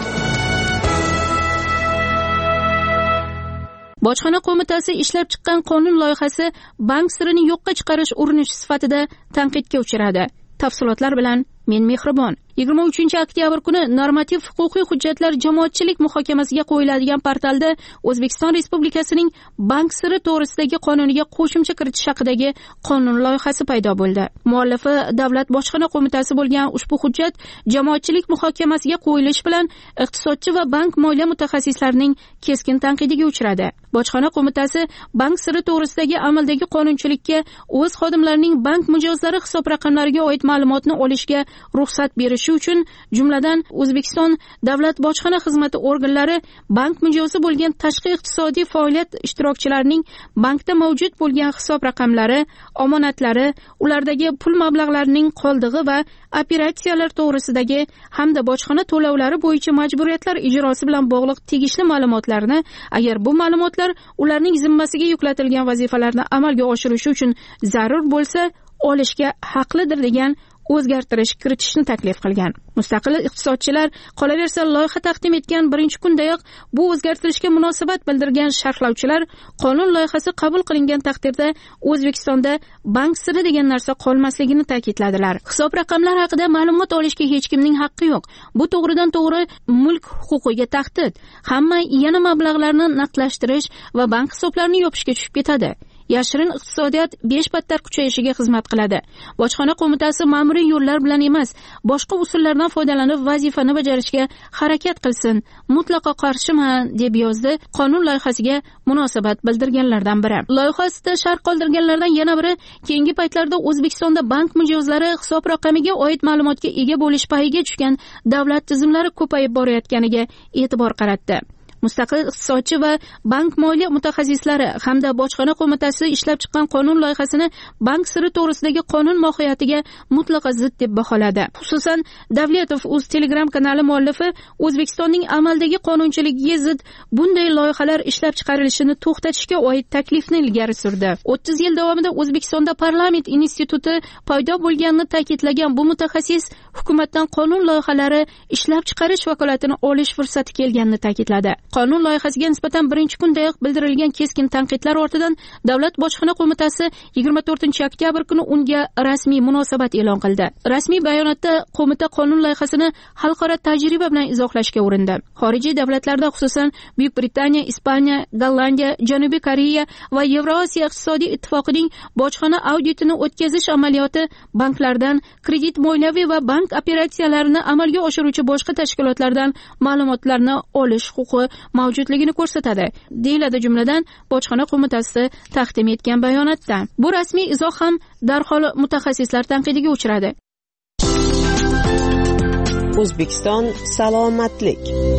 Bojxona qo'mitasi ishlab chiqqan qonun loyihasi bank sirini yo'qqa chiqarish urinishi sifatida tanqidga uchradi. Tafsilotlar bilan men Mehribon. yigirma uchinchi oktyabr kuni normativ huquqiy hujjatlar jamoatchilik muhokamasiga qo'yiladigan portalda O'zbekiston Respublikasining bank siri to'g'risidagi qonuniga qo'shimcha kiritish haqidagi qonun loyihasi paydo bo'ldi. Muallifi Davlat bojxona qo'mitasi bo'lgan ushbu hujjat jamoatchilik muhokamasiga qo'yilishi bilan iqtisodchi va bank moliya mutaxassislarining keskin tanqidiga uchradi. Bojxona qo'mitasi bank siri to'g'risidagi amaldagi qonunchilikka o'z xodimlarining bank mijozlari hisob raqamlariga oid ma'lumotni olishga ruxsat berish uchun, jumladan O'zbekiston Davlat bojxona xizmati organlari bank mijozi bo'lgan tashqi iqtisodiy faoliyat ishtirokchilarining bankda mavjud bo'lgan hisob raqamlari, omonatlari, ulardagi pul mablag'larining qoldig'i va operatsiyalar to'g'risidagi hamda bojxona to'lovlari bo'yicha majburiyatlar ijrosi bilan bog'liq tegishli ma'lumotlarni, agar bu ma'lumotlar ularning zimmasiga yuklatilgan vazifalarni amalga oshirishi uchun zarur bo'lsa, olishga haqlidir degan o'zgartirish kiritishni taklif qilgan. Mustaqil iqtisodchilar qolaversa loyiha taqdim etgan birinchi kundayoq bu o'zgartirishga munosabat bildirgan sharhlovchilar qonun loyihasi qabul qilingan taqdirda O'zbekistonda bank siri degan narsa qolmasligini ta'kidladilar. Hisob raqamlar haqida ma'lumot olishga hech kimning haqqi yo'q. Bu to'g'ridan to'g'ri mulk huquqiga tahdid. Hamma yana mablag'larni naqdlashtirish va bank hisoblarini yopishga tushib ketadi. Yashirin iqtisodiyot besh battar kuchayishiga xizmat qiladi. Bojxona qo'mitasi ma'muriy yo'llar bilan emas, boshqa usullardan foydalanib vazifani bajarishga harakat qilsin. Mutlaqo qarshiman, deb yozdi qonun loyihasiga munosabat bildirganlardan biri. Loyiha ostida sharh qoldirganlardan yana biri keyingi paytlarda O'zbekistonda bank mijozlari hisob raqamiga oid ma'lumotga ega bo'lish payiga tushgan davlat tizimlari ko'payib borayotganiga e'tibor qaratdi. Mustaqil iqtisodchi va bank moliya mutaxassislari hamda bojxona qo'mitasi ishlab chiqqan qonun loyihasini bank siri to'g'risidagi qonun mohiyatiga mutlaqo zid deb baholadi. Xususan, Davletov o'z Telegram kanali muallifi O'zbekistonning amaldagi qonunchiligiga zid bunday loyihalar ishlab chiqarilishini to'xtatishga oid taklifni ilgari surdi. o'ttiz yil davomida O'zbekistonda parlament instituti paydo bo'lganini ta'kidlagan bu mutaxassis hukumatdan qonun loyihalari ishlab chiqarish vakolatini olish fursati kelganini ta'kidladi. Qonun loyihasiga nisbatan birinchi kundayoq bildirilgan keskin tanqidlar ortidan Davlat bojxona qo'mitasi yigirma to'rtinchi oktyabr kuni unga rasmiy munosabat e'lon qildi. Rasmiy bayonotda qo'mita qonun loyihasini xalqaro tajriba bilan izohlashga urindi. Xorijiy davlatlarda, xususan Buyuk Britaniya, Ispaniya, Gollandiya, Janubiy Koreya va Yevrosiyo iqtisodiy ittifoqining bojxona auditini o'tkazish amaliyoti banklardan kredit moliyaviy va bank operatsiyalarini amalga oshiruvchi boshqa tashkilotlardan ma'lumotlarni olish huquqi mavjudligini ko'rsatadi, deyiladi jumladan bojxona qo'mitasi taqdim etgan bayonotda. Bu rasmiy izoh ham darhol mutaxassislar tanqidiga uchradi. O'zbekiston salomatlik.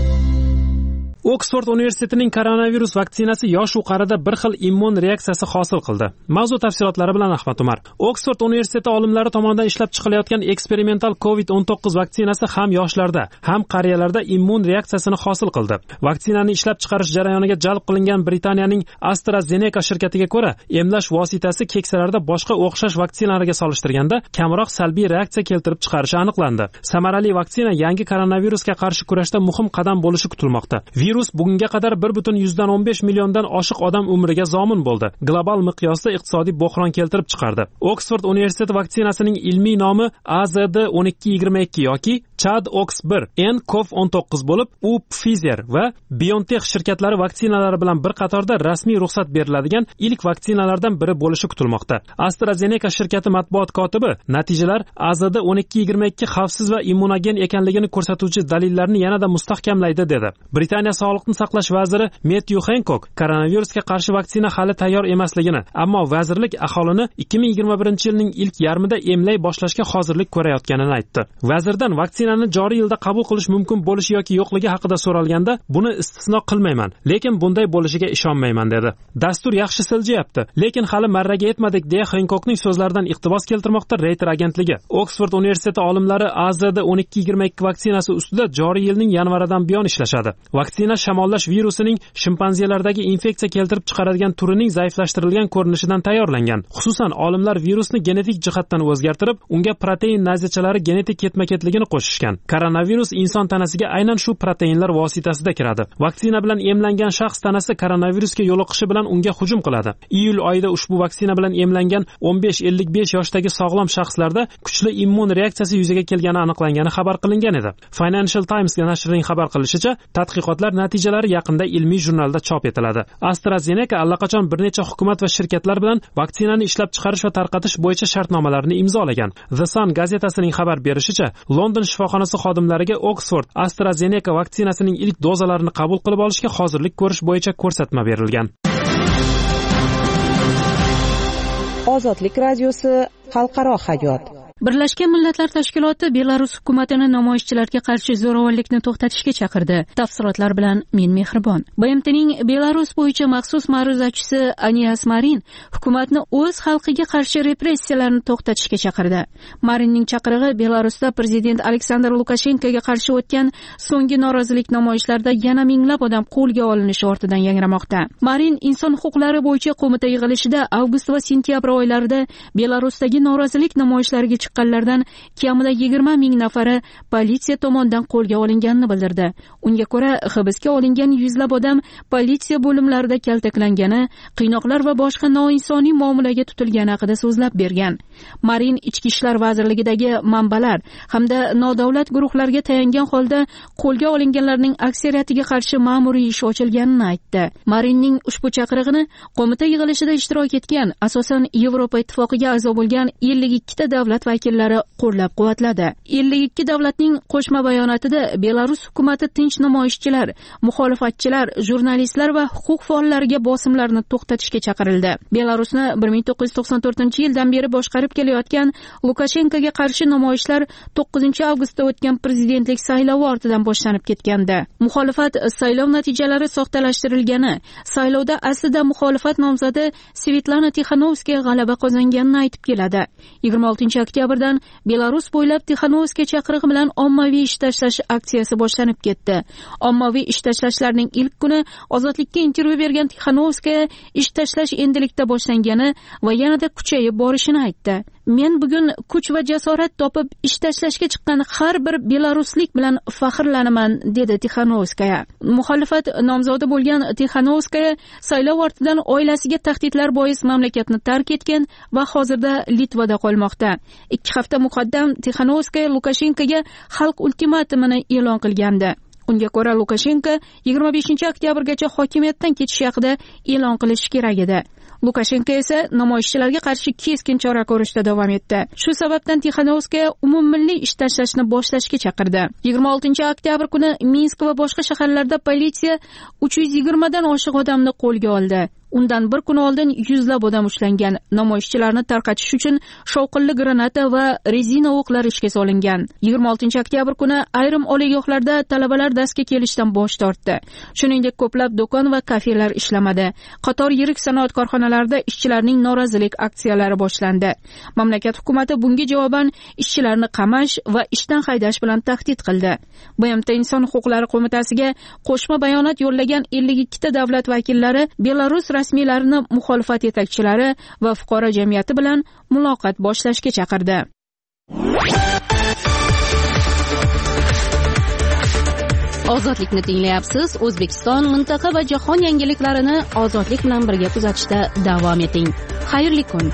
Oksford universitetining koronavirus vaksinasi yosh u qarida bir xil immun reaksiyasi hosil qildi. Mavzu tafsilotlari bilan Ahmad Umar. Oksford universiteti olimlari tomonidan ishlab chiqilayotgan eksperimental covid o'n to'qqiz vaksinasi ham yoshlarda, ham qariyalarda immun reaksiyasini hosil qildi. Vaksinani ishlab chiqarish jarayoniga jalb qilingan Britaniyaning AstraZeneca shirkatiga ko'ra, emlash vositasi keksalarda boshqa o'xshash vaksinalarga solishtirganda kamroq salbiy reaksiya keltirib chiqarishi aniqlandi. Samarali vaksina yangi koronavirusga qarshi kurashda muhim qadam bo'lishi kutilmoqda. Virus bugunga qadar bir butun yuzdan o'n besh milliondan oshiq odam umriga zomin bo'ldi. Global miqyosda iqtisodiy bo'hron keltirib chiqardi. Oksford universiteti vaksinasining ilmiy nomi A Z D o'n ikki yigirma ikki yoki Chad Ox bir N Cov o'n to'qqiz bo'lib, u Pfizer va BioNTech shirkatlari vaksinalari bilan bir qatorda rasmiy ruxsat beriladigan ilk vaksinalardan biri bo'lishi kutilmoqda. AstraZeneca shirkati matbuot kotibi natijalar A Z D o'n ikki yigirma ikki xavfsiz va immunogen ekanligini ko'rsatuvchi dalillarni yanada mustahkamlaydi dedi. Britaniya Sog'liqni saqlash vaziri Matthew Hancock koronavirusga qarshi vaksina hali tayyor emasligini, ammo vazirlik aholini ikki ming yigirma birinchi yilning ilk yarmida emlay boshlashga hozirlik ko'rayotganini aytdi. Vazirdan vaksinani joriy yilda qabul qilish mumkin bo'lishi yoki yo'qligi haqida so'ralganda, buni istisno qilmayman, lekin bunday bo'lishiga ishonmayman dedi. Dastur yaxshi siljayapti, lekin hali marraga yetmadik deya Hancockning so'zlaridan iqtibos keltirmoqda Reuters agentligi. Oksford universiteti olimlari A Z D o'n ikki yigirma ikki vaksinasi ustida joriy yilning yanvaridan buyon ishlashadi. Vaksina shamollash virusining shimpanzelardagi infeksiya keltirib chiqaradigan turining zaiflashtirilgan ko'rinishidan tayyorlangan. Xususan, olimlar virusni genetik jihatdan o'zgartirib, unga protein nazichalari genetik ketma-ketligini qo'shishgan. Koronavirus inson tanasiga aynan shu proteinlar vositasida kiradi. Vaksina bilan emlangan shaxs tanasi koronavirusga yo'liqishi bilan unga hujum qiladi. Iyul oyida ushbu vaksina bilan emlangan o'n besh ellik besh yoshdagi sog'lom shaxslarda kuchli immun reaksiyasi yuzaga kelgani aniqlangani xabar qilingan edi. Financial Times nashrining xabar qilishicha, tadqiqotlar natijalari yaqinda ilmiy jurnalda chop etiladi. AstraZeneca allaqachon bir necha hukumat va shirkatlar bilan vaksinani ishlab chiqarish va tarqatish bo'yicha shartnomalarni imzolagan. The Sun gazetasining xabar berishicha, London shifoxonasi xodimlariga Oxford AstraZeneca vaksinasining ilk dozalarini qabul qilib olishga hozirlik ko'rish bo'yicha ko'rsatma berilgan. Ozodlik radiosi xalqaro hayot. Birlashgan Millatlar Tashkiloti Belarus hukumatini namoyishchilarga qarshi zo'ravonlikni to'xtatishga chaqirdi. Tafsilotlar bilan men Mehribon. B M Tning Belarus bo'yicha maxsus ma'ruzachisi Anias Marin hukumatni o'z xalqiga qarshi repressiyalarni to'xtatishga chaqirdi. Marinning chaqirig'i Belarusda prezident Aleksandr Lukashenkoga qarshi o'tgan so'nggi norozilik namoyishlarida yana minglab odam qo'lga olinishi ortidan yangramoqda. Marin inson huquqlari bo'yicha qo'mita yig'ilishida avgust va sentyabr oylarida Belarusdagi norozilik namoyishlariga chiqqanlardan kamida yigirma ming nafari politsiya tomonidan qo'lga olinganini bildirdi. Unga ko'ra, hibsga olingan yuzlab odam politsiya bo'limlarida kaltaklangani, qiynoqlar va boshqa noinsoniy muomalaga tutilgani haqida so'zlab bergan. Marin Ichki ishlar vazirligidagi manbalar hamda nodavlat guruhlarga tayangan holda qo'lga olinganlarning aksariyatiga qarshi ma'muriy ish ochilganini aytdi. Marinning ushbu chaqirig'ini qo'mita yig'ilishida ishtirok etgan, asosan Yevropa ittifoqiga a'zo bo'lgan ellik ikki ta davlat vakillari qo'llab-quvvatladi. ellik ikki davlatning qo'shma bayonotida Belarus hukumatı tinch namoyishchilar, muxolifatchilar, jurnalistlar va huquq faollariga bosimlarni to'xtatishga chaqirildi. Belarusni bir ming to'qqiz yuz to'qson to'rtinchi yildan beri boshqarib kelayotgan Lukashenkoga qarshi namoyishlar to'qqizinchi avgustda o'tgan prezidentlik saylovi ortidan boshlanib ketgandi. Muxolifat saylov natijalari soxtalashtirilgani, saylovda aslida muxolifat nomzodi Svetlana Tixanovskaya g'alaba qozonganini aytib keladi. yigirma oltinchi oktyabrdan Belarus bo'ylab Tixanovskaya chaqirig'i bilan ommaviy ish tashlash aksiyasi boshlanib ketdi. Ommaviy ish tashlashlarning ilk kuni Ozodlikka intervyu bergan Tixanovskaya ish tashlash endilikda boshlangani va yanada kuchayib borishini aytdi. Men bugun kuch va jasorat topib ish tashlashga chiqqan har bir belaruslik bilan faxrlanaman, dedi Tixanovskaya. Muxolifat nomzodi bo'lgan Tixanovskaya saylov ortidan oilasiga tahdidlar bois mamlakatni tark etgan va hozirda Litvada qolmoqda. Ikki hafta muqaddam Tixanovskaya Lukashenkoga xalq ultimatumini e'lon qilgandi. Unga ko'ra Lukashenko yigirma beshinchi oktyabrgacha hokimiyatdan ketish haqida e'lon qilishi kerak edi. Lukashenko esa namoyishchilarga qarshi keskin chora ko'rishda davom etdi. Shu sababdan Tixanovskaya umummilliy ish tashlashni boshlashga chaqirdi. yigirma oltinchi oktyabr kuni Minsk va boshqa shaharlarda politsiya uch yuz yigirma dan oshiq odamni qo'lga oldi. Undan bir kun oldin yuzlab odam ushlangan. Namoyishchilarni tarqatish uchun shovqinli granata va rezina o'qlar ishga solingan. yigirma oltinchi oktyabr kuni ayrim oliygohlarda talabalar darsga kelishdan bosh tortdi. Shuningdek, ko'plab do'kon va kafelar ishlamadi. Qator yirik sanoat korxonalarida ishchilarning norozilik aksiyalari boshlandi. Mamlakat hukumati bunga javoban ishchilarni qamash va ishdan haydash bilan tahdid qildi. B M T Inson huquqlari qo'mitasiga qo'shma bayonot yo'llagan ellik ikki ta davlat vakillari Belarus rasmiylarini muxolifat yetakchilari va fuqaro jamiyati bilan muloqot boshlashga chaqirdi. Ozodlikni tinglayapsiz. O'zbekiston, mintaqa va jahon yangiliklarini ozodlik bilan birga kuzatishda davom eting. Xayrli kun.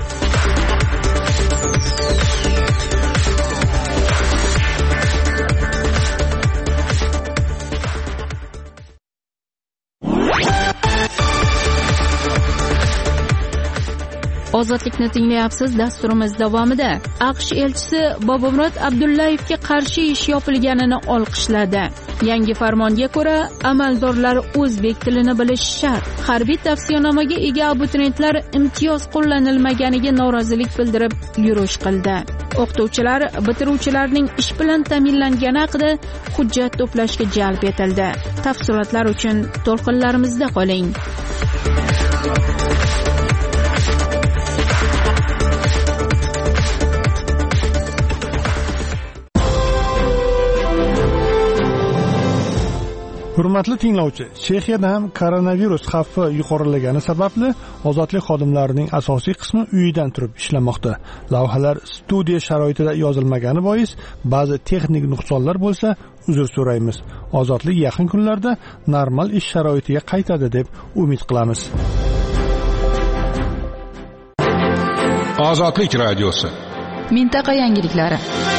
Ozodlikni tinglayapsiz. Dasturimiz davomida AQSh elchisi Bobomurod Abdullayevga qarshi ish yopilganini olqishladi. Yangi farmonga ko'ra, amaldorlar o'zbek tilini bilishi shart. Harbiy tavsiyanomaga ega abituriyentlar imtiyoz qo'llanilmaganiga norozilik bildirib yurish qildi. O'qituvchilar bitiruvchilarning ish bilan ta'minlangani haqida hujjat to'plashga jalb etildi. Tafsilotlar uchun to'lqinlarimizda qoling. Hurmatli tinglovchi, Chexiyada ham koronavirus xavfi yuqorilagani sababli ozodlik xodimlarining asosiy qismi uyidan turib ishlamoqda. Lavhalar studiya sharoitida yozilmagani bois ba'zi texnik nuqsonlar bo'lsa, uzr so'raymiz. Ozodlik yaqin kunlarda normal ish sharoitiga qaytadi deb umid qilamiz. Ozodlik radiosi. Mintaqa yangiliklari.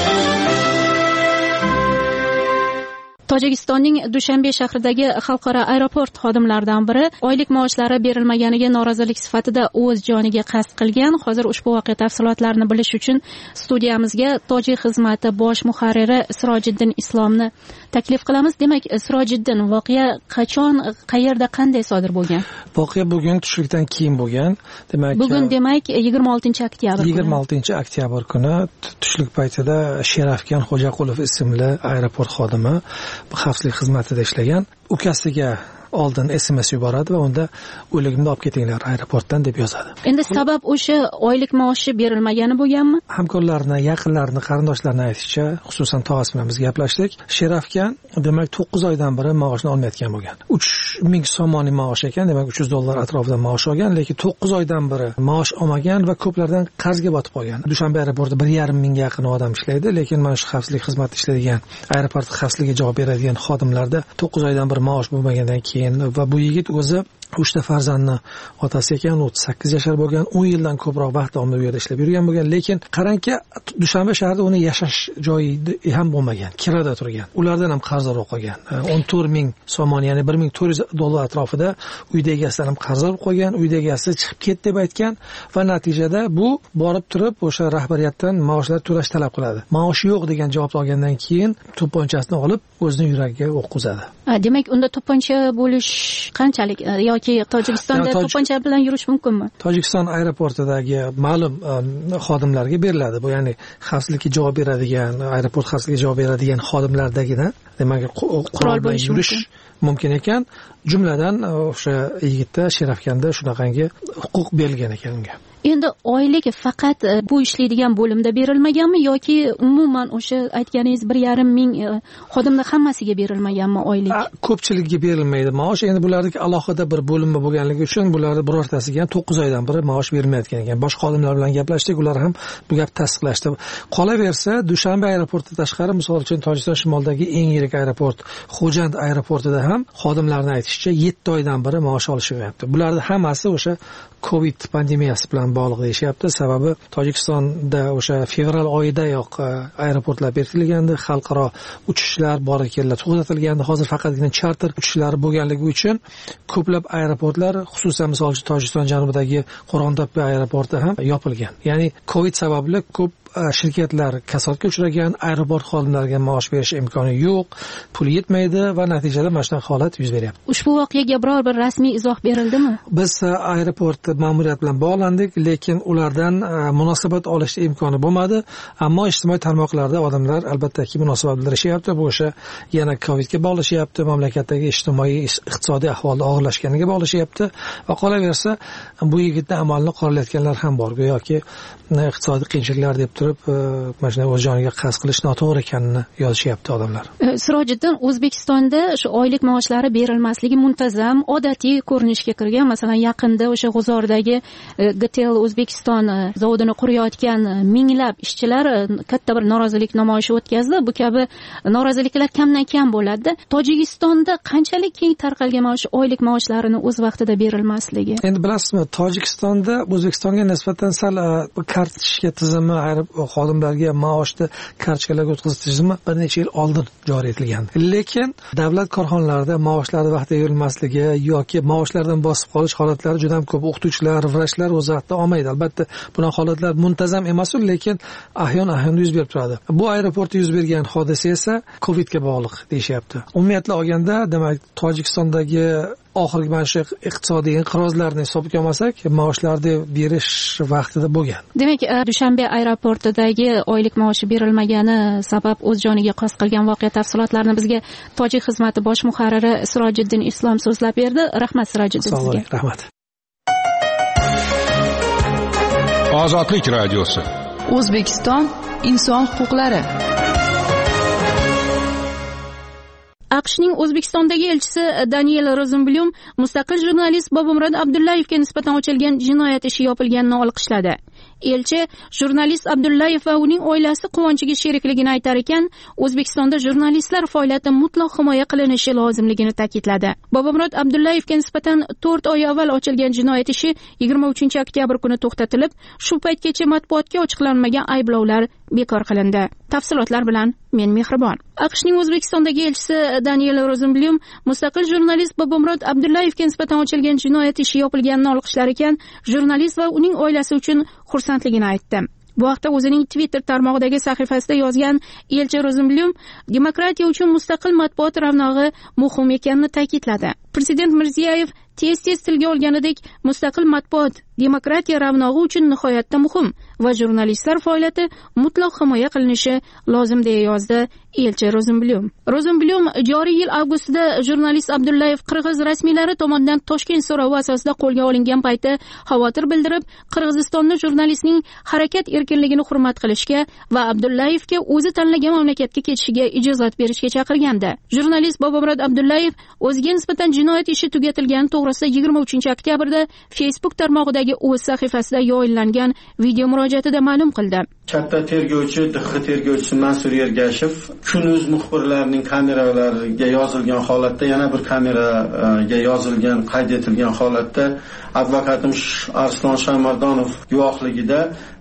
Tojikistonning Dushanbe shahridagi xalqaro aeroport xodimlaridan biri oylik maoshlari berilmaganiga norozilik sifatida o'z joniga qasd qilgan. Hozir ushbu voqea tafsilotlarini bilish uchun studiyamizga Tojik xizmati bosh muharriri Sirojiddin Islomni taklif qilamiz. Demak, Sirojiddin, voqea qachon, qayerda, qanday sodir bo'lgan? Voqea bugun tushlikdan keyin bo'lgan. Demak, bugun demak yigirma oltinchi oktyabr kuni. yigirma oltinchi oktyabr kuni tushlik paytida Sherafkan Xo'jaqulov ismli aeroport xodimi xavfsizlik xizmatida ishlagan. Ukasiga oldin S M S yuboradi va unda o'ligimni olib ketinglar aeroportdan deb yozadi. Endi sabab o'sha oylik maoshi berilmagani bo'lganmi? Hamkorlarni, yaqinlarini, qarindoshlarini aytishicha, xususan tog'asi bilan biz gaplashdik. Sherafkan demak to'qqiz oydan beri maoshni olmayotgan bo'lgan. uch ming so'moniy maosh ekan, demak uch yuz dollar atrofida maosh olgan, lekin to'qqiz oydan beri maosh olmagan va ko'plardan qarzga botib qolgan. Dushanbe aeroportida bir yarim mingga yaqin odam ishlaydi, lekin mana shu xavfsizlik xizmatida ishlaydigan, aeroport xavfsizligiga javob beradigan xodimlarda to'qqiz oydan beri maosh bo'lmagandan keyin va bu yigit o'zi uchta farzandni otasi ekan, o'ttiz sakkiz yashar bo'lgan, o'n yildan ko'proq vaqt davomida bu yerda ishlab yurgan bo'lgan, lekin qarangki, Dushanbe shahrida uni yashash joyi ham bo'lmagan, kirada turgan. Ulardan ham qarzlar qolgan. o'n to'rt ming so'mon, ya'ni bir ming to'rt yuz dollar atrofida uyda egasidan ham qarzlar qolgan, uyda egasi chiqib ket deb aytgan va natijada bu borib turib o'sha rahbariyatdan maoshlar to'lash talab qiladi. Maosh yo'q degan javobni olgandan keyin to'pponchasini olib o'zining yuragiga o'q uzadi. Demak, unda to'pponcha bo'lish qanchalik yoki Tojikistonda to'pponcha bilan yurish mumkinmi? Tojikiston aeroportidagi ma'lum xodimlarga beriladi. Bu ya'ni xavfsizlikka javob beradigan, aeroport xavfsizligiga javob beradigan xodimlardagina, demak, qurol bilan yurish mumkin ekan. Jumladan o'sha yigitda Sherafkanda shunaqangi huquq berilgan ekan unga. Endi oylik faqat bu ishlaydigan bo'limda berilmaganmi yoki umuman o'sha aytganingiz bir yarim ming xodimlar hammasiga berilmaganmi oylik? Ko'pchiligiga berilmaydi maosh. Endi bulardagi alohida bir bo'limma bo'lganligi uchun bularni birortasiga ham to'qqiz oydan beri maosh berilmayotgan ekan. Boshqa xodimlar bilan gaplashdik, ular ham bu gapni tasdiqlashdi. Qolaversa, Dushanbe aeroportidan tashqari, misol uchun Tojikiston shimolidagi eng yirik aeroport Xo'jand aeroportida ham xodimlarning aytishicha yetti oydan beri maosh olishyapti. Bularning hammasi o'sha Covid pandemiyasi bilan bog'liq deyishyapti. Sababi Tojikistonda o'sha fevral oyidayoq aeroportlar berkitilgandi, xalqaro uchishlar bor ekanlar to'xtatilgandi. Hozir faqatgina charter uchishlari bo'lganligi uchun ko'plab aeroportlar, xususan misol uchun Tojikiston janubidagi Qo'rg'ontepa aeroporti ham yopilgan. Ya'ni Covid sababli ko'p shirkatlar kasodga uchragan, aeroport xodimlariga maosh berish imkoni yo'q, pul yetmaydi va natijada mana shunaqa holat yuz beryapti. Ushbu voqeaga biror bir rasmiy izoh berildimi? Biz aeroport ma'muriyati bilan bog'landik, lekin ulardan munosabat olish imkoni bo'lmadi. Ammo ijtimoiy tarmoqlarda odamlar albattaki munosabat bildirishyapti. Bu o'sha yana Covidga bog'lashyapti, mamlakatdagi ijtimoiy iqtisodiy ahvolning og'irlashganiga bog'lashyapti va qolaversa bu yigitning amalini qoralayotganlar ham bor. Go'yoki iqtisodiy qiyinchiliklar deb turib mana shunday o'z joniga qasd qilish noto'g'ri ekanini yozishyapti odamlar. Sirojiddin, O'zbekistonda shu oylik maoshlari berilmasligi muntazam odatiy ko'rinishga kirgan. Masalan, yaqinda o'sha G'uzordagi G T L O'zbekiston zavodini qurayotgan minglab ishchilar katta bir norozilik namoyishi o'tkazdi. Bu kabi noroziliklar kamdan kam bo'ladi. Tojikistonda qanchalik keng tarqalgan maosh oylik maoshlarini o'z vaqtida berilmasligi? Endi bilasizmi, Tojikistonda O'zbekistonga nisbatan sal kartochka tizimi, xodimlarga maoshni kartochkalarga o'tkazish tizimi bir necha yil oldin joriy etilgan. Lekin davlat korxonalarida maoshlar vaqtida berilmasligi yoki maoshlardan bosib qolish holatlari juda ham ko'p. O'qituvchilar, vrachlar o'z vaqtida olmaydi. Albatta, bunaqa holatlar muntazam emas, lekin ahyon-ahyon yuz berib turadi. Bu aeroportda yuz bergan hodisa esa Covidga bog'liq deyishyapti. Umumiy olganda, demak, Tojikistondagi oxirgi mana shu iqtisodiy inqirozlarni hisobga olmasak, maoshlarni berish vaqtida bo'lgan. Demak, Dushanbe aeroportidagi oylik maoshi berilmagani sabab o'z joniga qasd qilgan voqea tafsilotlarini bizga Tojik xizmati bosh muharriri Sirojiddin Islom so'zlab berdi. Rahmat Sirojiddin sizga. Rahmat. Ozodlik radiosi. O'zbekiston inson huquqlari. AQShning O'zbekistondagi elchisi Daniel Rozenblum mustaqil jurnalist Bobomurod Abdullayevga nisbatan ochilgan jinoyat ishi yopilganini olqishladi. Elchi jurnalist Abdullayev va uning oilasi quvonchiga sherikligini aytar ekan, O'zbekistonda jurnalistlar faoliyati mutlaq himoya qilinishi lozimligini ta'kidladi. Bobomurod Abdullayevga nisbatan to'rt oy avval ochilgan jinoyat ishi yigirma uchinchi oktyabr kuni to'xtatilib, shu paytgacha matbuotga ochiqlanmagan ayblovlar bekor qilindi. Tafsilotlar bilan men Mehribon. AQShning O'zbekistondagi elchisi Daniel Rozenblum mustaqil jurnalist Bobomurod Abdullayevga nisbatan ochilgan jinoyat ishi yopilganini olqishlar ekan, jurnalist va uning oilasi uchun xursandligini aytdi. Bu haqda o'zining Twitter tarmog'idagi sahifasida yozgan elchi Rozenblum demokratiya uchun mustaqil matbuot ravnog'i muhim ekanini ta'kidladi. Prezident Mirziyoyev tez-tez tilga olganidek, mustaqil matbuot demokratiya ravnog'i uchun nihoyatda muhim va jurnalistlar faoliyati mutlaq himoya qilinishi lozim deya yozdi elchi Rozenblum. Rozenblum joriy yil avgustida jurnalist Abdullayev qirg'iz rasmiylari tomonidan Toshkent so'rovi asosida qo'lga olingan payti xavotir bildirib, Qirg'izistonning jurnalistning harakat erkinligini hurmat qilishga va Abdullayevga o'zi tanlagan mamlakatga ketishiga ijozat berishga chaqirgandi. Jurnalist Bobomurod Abdullayev o'ziga nisbatan jinoyat ishi tugatilgani to'g'risida yigirma uchinchi oktyabrda Facebook tarmog'idagi o'z sahifasida yo'llangan video murojaatida ma'lum qildi. Katta tergovchi, D X tergovchisi Mansur Ergashev Kunuz muxbirlarining kameralariga yozilgan holatda, yana bir kameraga yozilgan, qayd etilgan holatda advokatim Arslon Shaymardonov guvohligida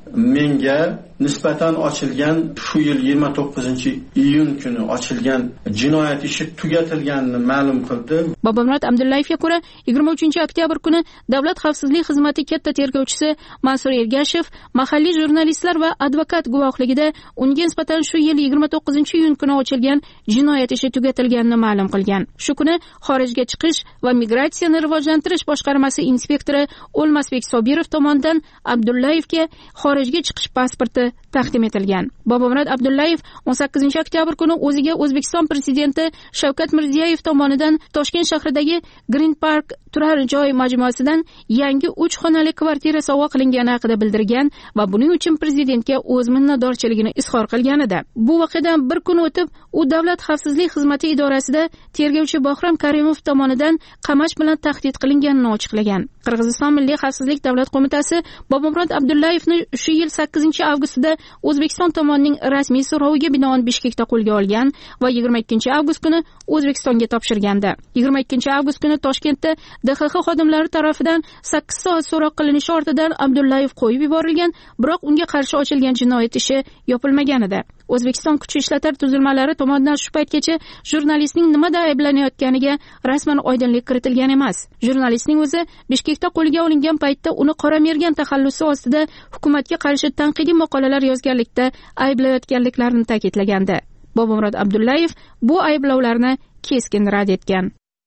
menga nisbatan ochilgan shu yil yigirma to'qqizinchi iyun kuni ochilgan jinoyat ishi tugatilganini ma'lum qildi. Bobomurod Abdullayevga ko'ra yigirma uchinchi oktyabr kuni Davlat xavfsizlik xizmati katta tergovchisi Mansur Ergashev mahalliy jurnalistlar va advokat guvohligida unga nisbatan shu yil yigirma to'qqizinchi iyun kuni ochilgan jinoyat ishi tugatilganini ma'lum qilgan. Shu kuni xorijga chiqish va migratsiyani rivojlantirish boshqarmasi inspektori O'lmasbek Sobirov tomonidan Abdullayevga xorijga chiqish pasporti taqdim etilgan. Bobomurod Abdullayev o'n sakkizinchi oktyabr kuni o'ziga O'zbekiston prezidenti Shavkat Mirziyoyev tomonidan Toshkent shahridagi Green Park turar joy majmuasidan yangi uch xonali kvartira sovg'a qilingani haqida bildirgan va buning uchun prezidentga o'z minnatdorchiligini izhor qilgan edi. Bu voqeadan bir kun o'tib, u Davlat xavfsizlik xizmati idorasida tergovchi Bahrom Karimov tomonidan qamash bilan tahdid qilinganini ochiqlagan. Qirg'iziston Milliy xavfsizlik davlat qo'mitasi Bobomurod Abdullayevni shu yil sakkizinchi avgustda O'zbekiston tomonining rasmiy so'roviga binoan Bishkekda qo'lga olgan va yigirma ikkinchi avgust kuni O'zbekistonga topshirgandi. yigirma ikkinchi avgust kuni Toshkentda D X X xodimlari tarafidan sakkiz soat so'roq qilinishi ortidan Abdullayev qo'yib yuborilgan, biroq unga qarshi ochilgan jinoyat ishi yopilmagan edi. O'zbekiston kuch ishlatar tuzilmalari tomonidan shu paytgacha jurnalistning nimada ayblanayotganiga rasman oydinlik kiritilgan emas. Jurnalistning o'zi Bishkekda qo'lga olingan paytda uni qora mergan taxallusi ostida hukumatga qarshi tanqidiy maqolalar yozganlikda ayblayotganliklarini ta'kidlagandi. Bobomurod Abdullayev bu ayblovlarni keskin rad etgan.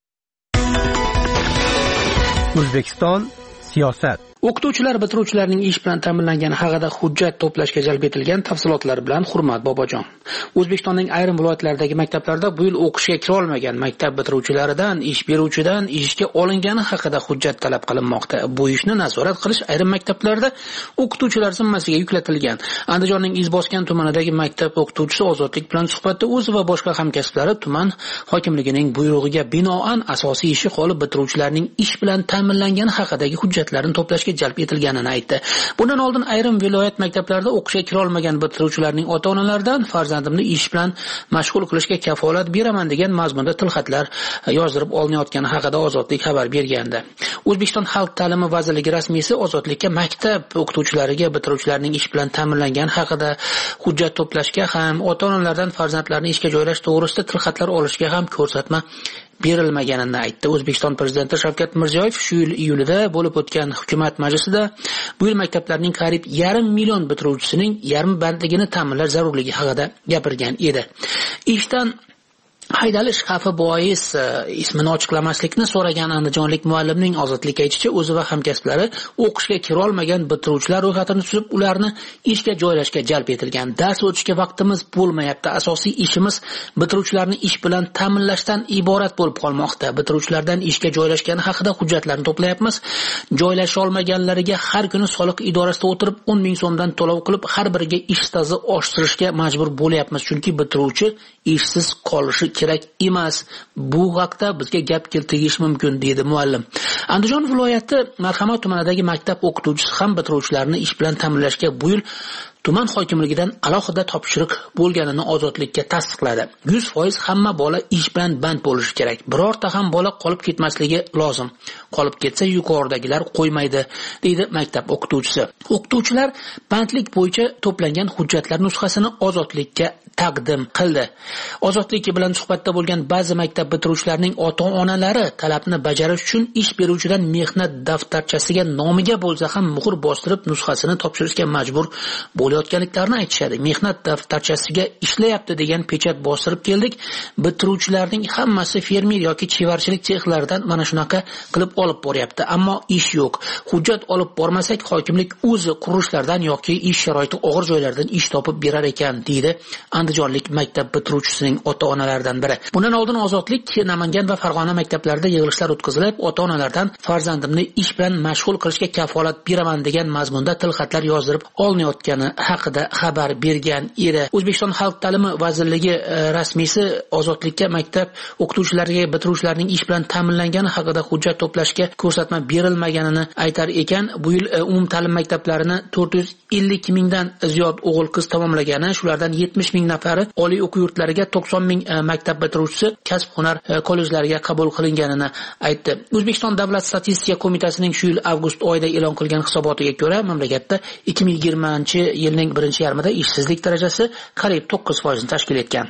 O'zbekiston siyosat. O'qituvchilar bitiruvchilarning ish bilan ta'minlangani haqida hujjat to'plashga jalb etilgan tafsilotlar bilan Hurmat Bobojon. O'zbekistonning ayrim viloyatlaridagi maktablarda bu yil o'qishga kira olmagan maktab bitiruvchilaridan ish beruvchidan ishga olingani haqida hujjat talab qilinmoqda. Bu ishni nazorat qilish ayrim maktablarda o'qituvchilar zimmasiga yuklatilgan. Andijonning Izboskan tumanidagi maktab o'qituvchisi Ozodlik bilan suhbatda o'zi va boshqa hamkasblari tuman hokimligining buyrug'iga binoan asosiy ishi qolib bitiruvchilarning ish bilan ta'minlangani haqidagi hujjatlarni to'plashga jalb etilganini aytdi. Bundan oldin ayrim viloyat maktablarida o'qishga kira olmagan bitiruvchilarning ota-onalaridan farzandimni ish bilan mashg'ul qilishga kafolat beraman degan mazmunda tilxatlar yozdirib olinayotgani haqida Ozodlik xabar bergandi. O'zbekiston Xalq ta'limi vazirligi rasmiysi Ozodlikka maktab o'qituvchilariga bitiruvchilarning ish bilan ta'minlangani haqida hujjat to'plashga ham, ota-onalardan farzandlarini ishga joylash to'g'risida tilxatlar olishga ham ko'rsatma berilmaganini aytdi. O'zbekiston prezidenti Shavkat Mirziyoyev shu yil iyulida bo'lib o'tgan hukumat majlisida bu yil maktablarning qariyb yarim million bitiruvchisining yarim bandligini ta'minlash zarurligi haqida gapirgan edi. Ishdan haydalish xavfi bois ismini ochiqlamaslikni so'ragan andijonlik muallimning Ozodlikka aytishicha, o'zi va hamkasblari o'qishga kira olmagan bitiruvchilar ro'yxatini tuzib, ularni ishga joylashga jalb etilgan. Dars o'tishga vaqtimiz bo'lmayapti. Asosiy ishimiz bitiruvchilarni ish bilan ta'minlashdan iborat bo'lib qolmoqda. Bitiruvchilardan ishga joylashgani haqida hujjatlarni to'playapmiz. Joylasha olmaganlariga har kuni soliq idorasida o'tirib o'n ming so'mdan to'lov qilib, har biriga ish staji oshirishga majbur bo'lyapmiz, chunki bitiruvchi ishsiz qolishi kerak emas. Bu haqda bizga gap keltirish mumkin, dedi muallim. Andijon viloyati Marhamat tumanidagi maktab o'qituvchisi ham bitiruvchilarni ish bilan ta'minlashga bu yil tuman hokimligidan alohida topshiriq bo'lganini Ozodlikka tasdiqladi. yuz foiz hamma bola ish bilan band bo'lishi kerak. Birorta ham bola qolib ketmasligi lozim. Qolib ketsa yuqoridagilar qo'ymaydi, deydi maktab o'qituvchisi. O'qituvchilar bandlik bo'yicha to'plangan hujjatlar nusxasini Ozodlikka taqdim qildi. Ozodlik bilan suhbatda bo'lgan ba'zi maktab bitiruvchilarining ota-onalari talabni bajarish uchun ish beruvchidan mehnat daftarchasiga nomiga bo'lsa ham muhr bostirib nusxasini topshirishga majbur bo'layotganliklarini aytishadi. Mehnat daftarchasiga ishlayapti degan pechat bostirib keldik. Bitiruvchilarning hammasi fermer yoki chevarchilik sexlaridan mana shunaqa qilib olib boryapti, ammo ish yo'q. Hujjat olib bormasak hokimlik o'zi qurilishlardan yoki ish sharoiti og'ir joylardan ish topib berar ekan, deydi andijonlik maktab bitiruvchisining ota-onalaridan biri. Bundan oldin Ozodlik Namangan va Farg'ona maktablarida yig'ilishlar o'tkazilib, ota-onalardan farzandimni ish bilan mashg'ul qilishga kafolat beraman degan mazmunda tilxatlar yozdirib olinayotgani haqida xabar bergan edi. O'zbekiston Xalq ta'limi vazirligi rasmiysi Ozodlikka maktab o'qituvchilariga bitiruvchilarning ish bilan ta'minlangani haqida hujjat to'plashga ko'rsatma berilmaganini aytar ekan. Bu yil umum ta'lim maktablarini to'rt yuz ellik mingdan ziyod o'g'il-qiz tamomlagani, shulardan yetmish ming nafari oliy o'quv yurtlariga, to'qson ming maktab bitiruvchisi kasb-hunar kollejlariga qabul qilinganini aytdi. O'zbekiston Davlat statistika qo'mitasining shu yil avgust oyida e'lon qilgan hisobotiga ko'ra, mamlakatda ikki ming yigirmanchi yilning birinchi yarmida ishsizlik darajasi qariyb to'qqiz foizni tashkil etgan.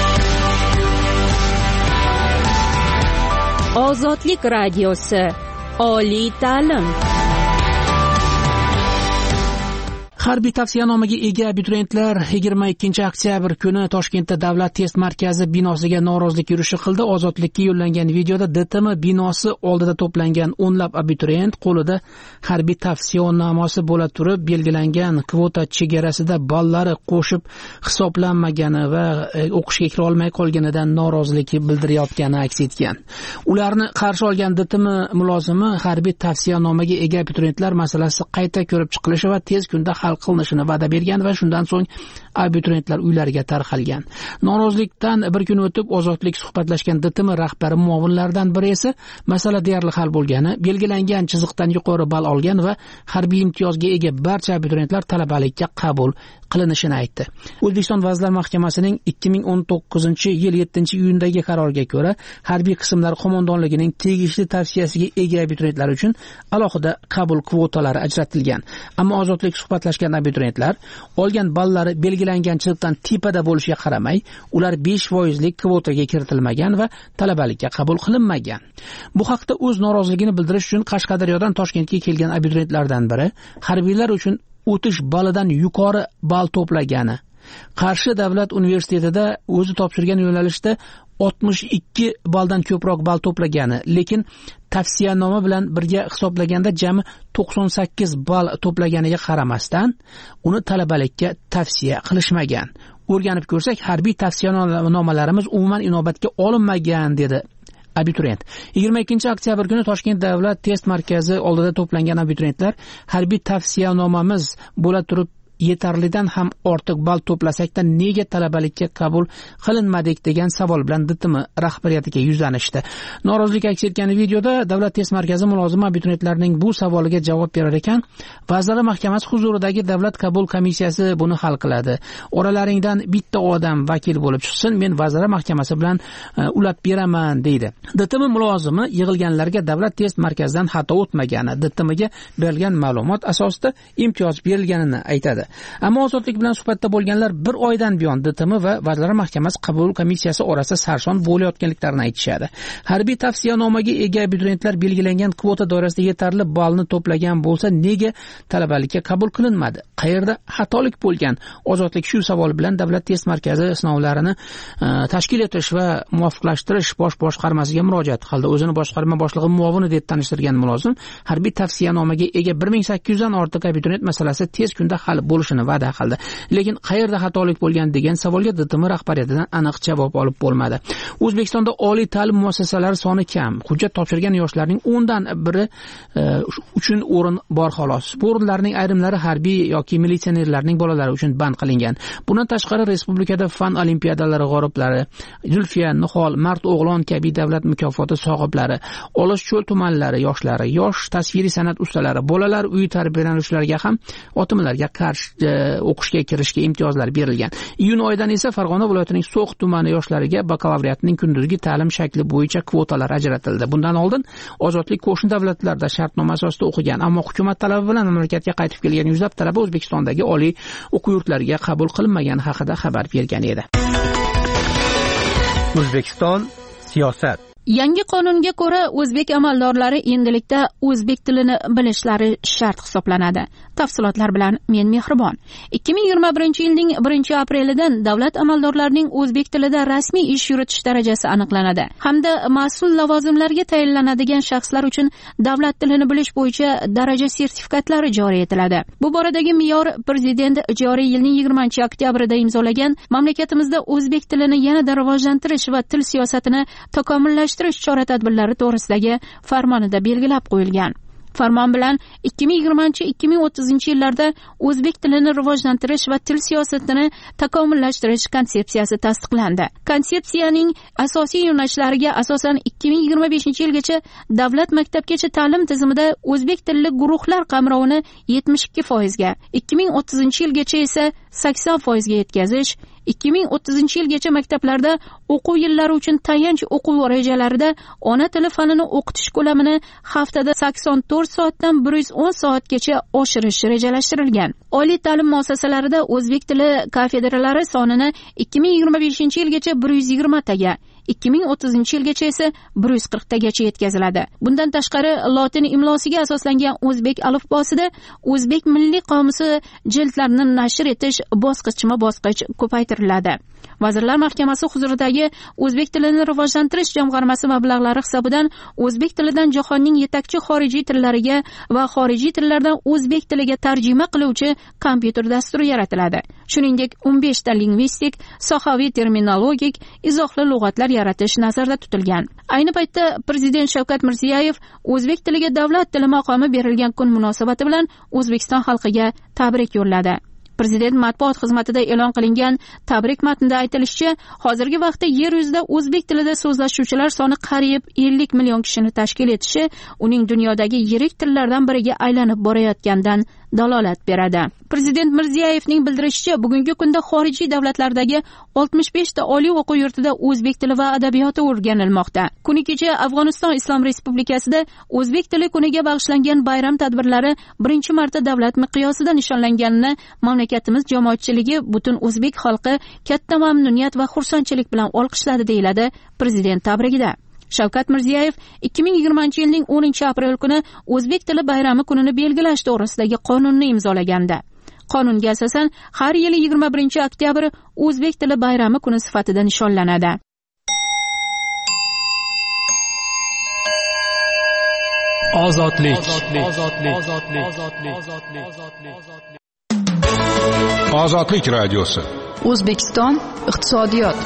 Ozodlik radiosi, oliy ta'lim. Harbiy tavsiyanomaga ega abituriyentlar yigirma ikkinchi oktyabr kuni Toshkentda Davlat test markazi binosiga norozilik yurishi qildi. Ozodlikka yo'llangan videoda D T M binosi oldida to'plangan o'nlab abituriyent qo'lida harbiy tavsiyanomasi bo'la turib, belgilangan kvota chegarasida ballari qo'shib hisoblanmagani va o'qishga kira olmay qolganidan norozilik bildirayotgani aks etgan. Ularni qarshi olgan D T M mulozimi harbiy tavsiyanomaga ega abituriyentlar masalasi qayta ko'rib chiqilishi va tez kunda hal qilinishini va'da bergan va shundan so'ng abituriyentlar uylariga tarqalgan. Norozilikdan bir kun o'tib Ozodlik suhbatlashgan D T M rahbari muovinlaridan biri esa masala deyarli hal bo'lgani, belgilangan chiziqdan yuqori ball olgan va harbiy imtiyozga ega barcha abituriyentlar talabalikka qabul qilinishini aytdi. O'zbekiston Vazirlar Mahkamasining ikki ming o'n to'qqizinchi yil yettinchi iyundagi qaroriga ko'ra, harbiy qismlar qo'mondonligining tegishli tavsiyasiga ega abituriyentlar uchun alohida qabul kvotalari ajratilgan. Ammo ozodlik suhbatlashgan abituriyentlar olgan ballari belgilangan chiziqdan tepada bo'lishiga qaramay, ular besh foizlik kvotaga kiritilmagan va talabalikka qabul qilinmagan. Bu haqda o'z noroziligini bildirish uchun Qashqadaryodan Toshkentga kelgan abituriyentlardan biri harbiylar uchun o'tish balidan yuqori ball to'plagani, Qarshi davlat universitetida o'zi topshirgan yo'nalishda oltmish ikki balldan ko'proq ball to'plagani, lekin tavsiyanoma bilan birga hisoblaganda jami to'qson sakkiz ball to'plaganiga qaramasdan uni talabalikka tavsiya qilishmagan. O'rganib ko'rsak, harbiy tavsiyanomalarimiz umuman inobatga olinmagan, dedi abituriyent. yigirma ikkinchi oktyabr kuni Toshkent davlat test markazi oldida to'plangan abituriyentlar harbiy tavsiyanomamiz bo'la turib yetarlidan ham ortiq ball to'plasakda nega talabalikka qabul qilinmadik degan savol bilan D T M rahbariyatiga yuzlanishdi. Norozilik aks etgan videoda Davlat test markazi mulozimi abituriyentlarning bu savoliga javob berar ekan, Vazirlar Mahkamasi huzuridagi davlat qabul komissiyasi buni hal qiladi. Oralaringdan bitta odam vakil bo'lib chiqsin, men Vazirlar Mahkamasi bilan uh, ulab beraman, deydi. D T M mulozimi yig'ilganlarga Davlat test markazidan xato o'tmagani, D T M'ga berilgan ma'lumot asosida imtiyoz berilganini aytadi. Ammo ozodlik bilan suhbatda bo'lganlar bir oydan buyon D T M va Vazirlar Mahkamasi qabul komissiyasi orasida sarson bo'layotganliklarini aytishadi. Harbiy tavsiyanomaga ega abituriyentlar belgilangan kvota doirasida yetarli ballni to'plagan bo'lsa, nega talabalikka qabul qilinmadi? Qayerda xatolik bo'lgan? Ozodlik shu savol bilan Davlat test markazi sinovlarini uh, tashkil etish va muvofiqlashtirish bosh boshqarmasiga murojaat qildi. O'zini boshqarma boshlig'i muovini deb tanishtirgan mulozim harbiy tavsiyanomaga ega bir ming sakkiz yuzdan ortiq abituriyent masalasi tez kunda hal bo'lishini va'da qildi. Lekin qayerda xatolik bo'lgan degan savolga D T M rahbariyatidan aniq javob olib bo'lmadi. O'zbekistonda oliy ta'lim muassasalari soni kam. Hujjat topshirgan yoshlarning o'ndan biri uchun o'rin bor xolos. Bu o'rinlarning ayrimlari harbiy yoki militsionerlarning bolalari uchun band qilingan. Bundan tashqari respublikada fan olimpiadalari g'oliblari, Zulfiya, Nihol, Mard o'g'lon kabi davlat mukofoti sohiblari, Olis cho'l tumanlari yoshlari, yosh tasviriy san'at ustalari, bolalar uyi tarbiyalanuvchilariga ham otimlarga qarshi o'qishga kirishga imtiyozlar berilgan. Iyun oyidan esa Farg'ona viloyatining So'x tumani yoshlariga bakalavriatning kunduzgi ta'lim shakli bo'yicha kvotalar ajratildi. Bundan oldin ozodlik qo'shni davlatlarda shartnoma asosida o'qigan, ammo hukumat talabi bilan mamlakatga qaytib kelgan yuzlab talaba O'zbekistondagi oliy o'quv yurtlariga qabul qilinmagani haqida xabar bergan edi. O'zbekiston siyosat. Yangi qonunga ko'ra o'zbek amaldorlari endilikda o'zbek tilini bilishlari shart hisoblanadi. Tafsilotlar bilan men Mehribon. ikki ming yigirma birinchi yilning birinchi aprelidan davlat amaldorlarining o'zbek tilida rasmiy ish yuritish darajasi aniqlanadi hamda mas'ul lavozimlarga tayinlanadigan shaxslar uchun davlat tilini bilish bo'yicha daraja sertifikatlari joriy etiladi. Bu boradagi me'yor prezident joriy yilning yigirmanchi oktyabrida imzolagan mamlakatimizda o'zbek tilini yanada rivojlantirish va til siyosatini takomillashtirish chora-tadbirlari to'g'risidagi farmonida belgilab qo'yilgan. Farmon bilan ikki ming yigirmanchi ikki ming o'ttizinchi yillarda o'zbek tilini rivojlantirish va til siyosatini takomillashtirish konsepsiyasi tasdiqlandi. Konsepsiyaning asosiy yo'nalishlariga asosan ikki ming yigirma beshinchi yilgacha davlat maktabgacha ta'lim tizimida o'zbek tilli guruhlar qamrovini yetmish ikki foizga, ikki ming o'ttizinchi yilgacha esa sakson foizga yetkazish, ikki ming o'ttizinchi yilgacha maktablarda o'quv yillari uchun tayanch o'quv rejalarida ona tili fanini o'qitish ko'lamini haftada sakson to'rt soatdan bir yuz o'n soatgacha oshirish rejalashtirilgan. Oliy ta'lim muassasalarida o'zbek tili kafedralari sonini ikki ming yigirma beshinchi yilgacha bir yuz yigirma taga, ikki ming o'ttizinchi yilgacha esa bir yuz qirq tagacha yetkaziladi. Bundan tashqari lotin imlosiga asoslangan o'zbek alifbosida o'zbek milliy qomusi jildlarini nashr etish bosqichma-bosqich ko'paytiriladi. Vazirlar Mahkamasi huzuridagi o'zbek tilini rivojlantirish jamg'armasi mablag'lari hisobidan o'zbek tilidan jahonning yetakchi xorijiy tillariga va xorijiy tillardan o'zbek tiliga tarjima qiluvchi kompyuter dasturi yaratiladi. Shuningdek, o'n besh ta lingvistik, sohaviy terminologik, izohli lug'atlar yaratish nazarda tutilgan. Ayni paytda Prezident Shavkat Mirziyoyev o'zbek tiliga davlat tili maqomi berilgan kun munosabati bilan O'zbekiston xalqiga tabrik yo'lladi. Prezident matbuot xizmatida e'lon qilingan tabrik matnida aytilishicha, hozirgi vaqtda yer yuzida o'zbek tilida so'zlashuvchilar soni qariyb ellik million kishini tashkil etishi uning dunyodagi yirik tillardan biriga aylanib borayotgandan dalolat beradi. Prezident Mirziyoyevning bildirishicha, bugungi kunda xorijiy davlatlardagi oltmish beshta oliy o'quv yurtida o'zbek tili va adabiyoti o'rganilmoqda. Kuni kecha Afg'oniston Islom Respublikasida o'zbek tili kuniga bag'ishlangan bayram tadbirlari birinchi marta davlat miqyosida nishonlanganini mamlakatimiz jamoatchiligi, butun o'zbek xalqi katta mamnuniyat va xursandchilik bilan olqishladi, deyiladi prezident tabrigida. Shavkat Mirziyoyev ikki ming yigirmanchi yilning o'ninchi aprel kuni o'zbek tili bayrami kunini belgilash to'g'risidagi qonunni imzolagandi. Qonunga asosan har yili yigirma birinchi oktyabr o'zbek tili bayrami kuni sifatida nishonlanadi. Ozodlik. Ozodlik radiosi. O'zbekiston iqtisodiyot.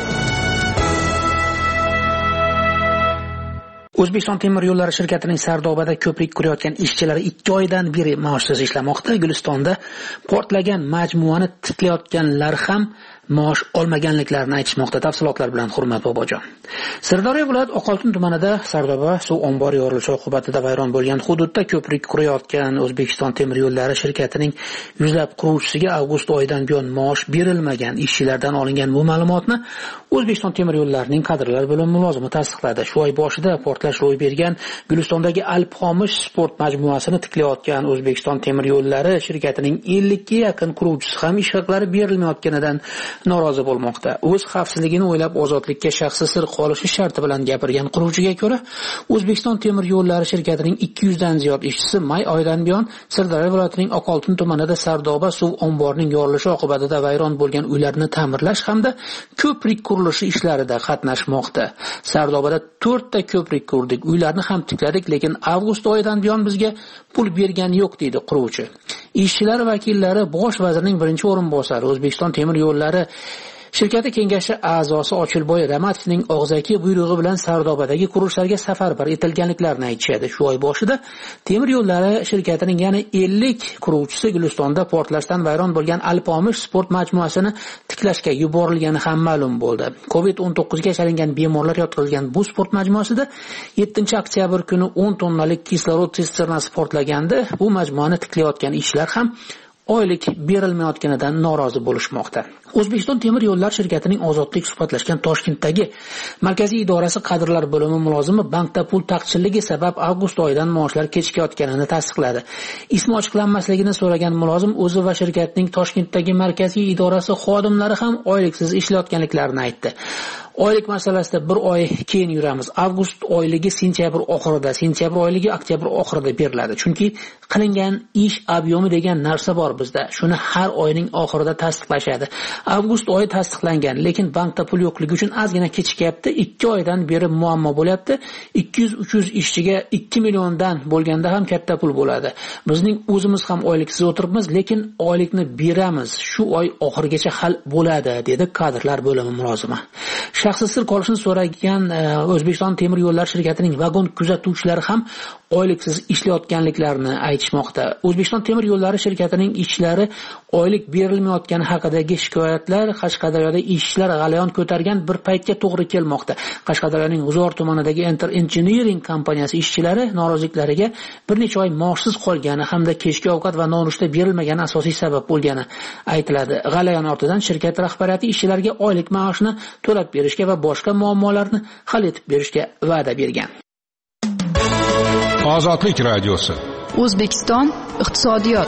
O'zbekiston temir yo'llari shirkatining Sardobada ko'prik qurayotgan ishchilari ikki oydan beri maoshsiz ishlamoqda. Gulistonda portlagan majmuani tiklayotganlar ham maosh olmaganliklarini aytishmoqda. Tafsilotlar bilan Hurmat Bobojon. Sirdaryo viloyat Oqoltin tumanida Sardoba suv ombori yorilishi oqibatida vayron bo'lgan hududda ko'prik qurayotgan O'zbekiston temir yo'llari shirkatining yuzlab quruvchisiga avgust oyidan buyon maosh berilmagan. Ishchilardan olingan bu ma'lumotni O'zbekiston temir yo'llarining kadrlar bo'limi mulozimi tasdiqladi. Shu oy boshida portlash ro'y bergan Gulistondagi Alpxomish sport majmuasini tiklayotgan O'zbekiston temir yo'llari shirkatining ellikka yaqin quruvchisi ham ish haqlari berilmayotganidan norozi bo'lmoqda. O'z xavfsizligini o'ylab ozodlikka shaxsi sir qolishi sharti bilan gapirgan quruvchiga ko'ra, O'zbekiston temir yo'llari shirkatining ikki yuz dan ziyod ishchisi may oyidan buyon Sirdaryo viloyatining Oqoltin tumanida Sardoba suv omborining yorilishi oqibatida vayron bo'lgan uylarni ta'mirlash hamda ko'prik qurilishi ishlarida qatnashmoqda. Sardobada to'rtta ko'prik qurdik, uylarni ham tikladik, lekin avgust oyidan buyon bizga pul bergani yo'q, deydi quruvchi. Ishchilar vakillari Bosh vazirning birinchi o'rinbosari, O'zbekiston temir yo'llari shirkati kengashi a'zosi Ochilboy Ramatovning og'zaki buyrug'i bilan Sardobadagi qurishlarga safarbar etilganliklarini aytishadi. Shu oy boshida temir yo'llari shirkatining yana ellik quruvchisi Gulistonda portlashdan vayron bo'lgan Alpxomish sport majmuasini tiklashga yuborilgani ham ma'lum bo'ldi. covid o'n to'qqiz ga chalingan bemorlar yotqizilgan bu sport majmuasida yettinchi oktyabr kuni o'n tonnalik kislorod sisternasi portlagandi. Bu majmuani tiklayotgan ishchilar ham oylik berilmayotganidan norozi bo'lishmoqda. O'zbekiston temir yo'llari shirkatining ozodlik suhbatlashgan Toshkentdagi markaziy idorasi kadrlar bo'limi mulozimi bankda pul taqchilligi sabab avgust oyidan maoshlar kechikayotganini tasdiqladi. Ismi ochiqlanmasligini so'ragan mulozim o'zi va shirkatning Toshkentdagi markaziy idorasi xodimlari ham oyliksiz ishlayotganliklarini aytdi. Oylik masalasida bir oy keyin yuramiz. Avgust oyligi sentyabr oxirida, sentyabr oyligi oktyabr oxirida beriladi. Chunki qilingan ish obyomi degan narsa bor bizda. Shuni har oyning oxirida tasdiqlashadi. Avgust oyi tasdiqlangan, lekin bankda pul yo'qligi uchun ozgina kechikyapti. ikki oydan beri muammo bo'lyapti. ikki yuz uch yuz ishchiga ikki milliondan bo'lganda ham katta pul bo'ladi. Bizning o'zimiz ham oyliksiz o'tiribmiz, lekin oylikni beramiz. Shu oy oxirigacha hal bo'ladi, dedi kadrlar bo'limi mulozimi. Shaxsiy sir qolishini so'ragan O'zbekiston temir yo'llari shirkatining vagon kuzatuvchilari ham oyliksiz ishlayotganliklarini aytishmoqda. O'zbekiston temir yo'llari shirkatining ishchilari oylik berilmayotgani haqidagi shikoyatlar Qashqadaryoda ishchilar g'alayon ko'targan bir paytga to'g'ri kelmoqda. Qashqadaryoning G'uzor tumanidagi Enter Engineering kompaniyasi ishchilari noroziliklariga bir necha oy maoshsiz qolgani hamda kechki ovqat va nonushta berilmagani asosiy sabab bo'lgani aytiladi. G'alayon ortidan shirkat rahbariyati ishchilarga oylik maoshni to'lab berishga va boshqa muammolarni hal etib berishga va'da bergan. Ozodlik radiosi. O'zbekiston iqtisodiyot.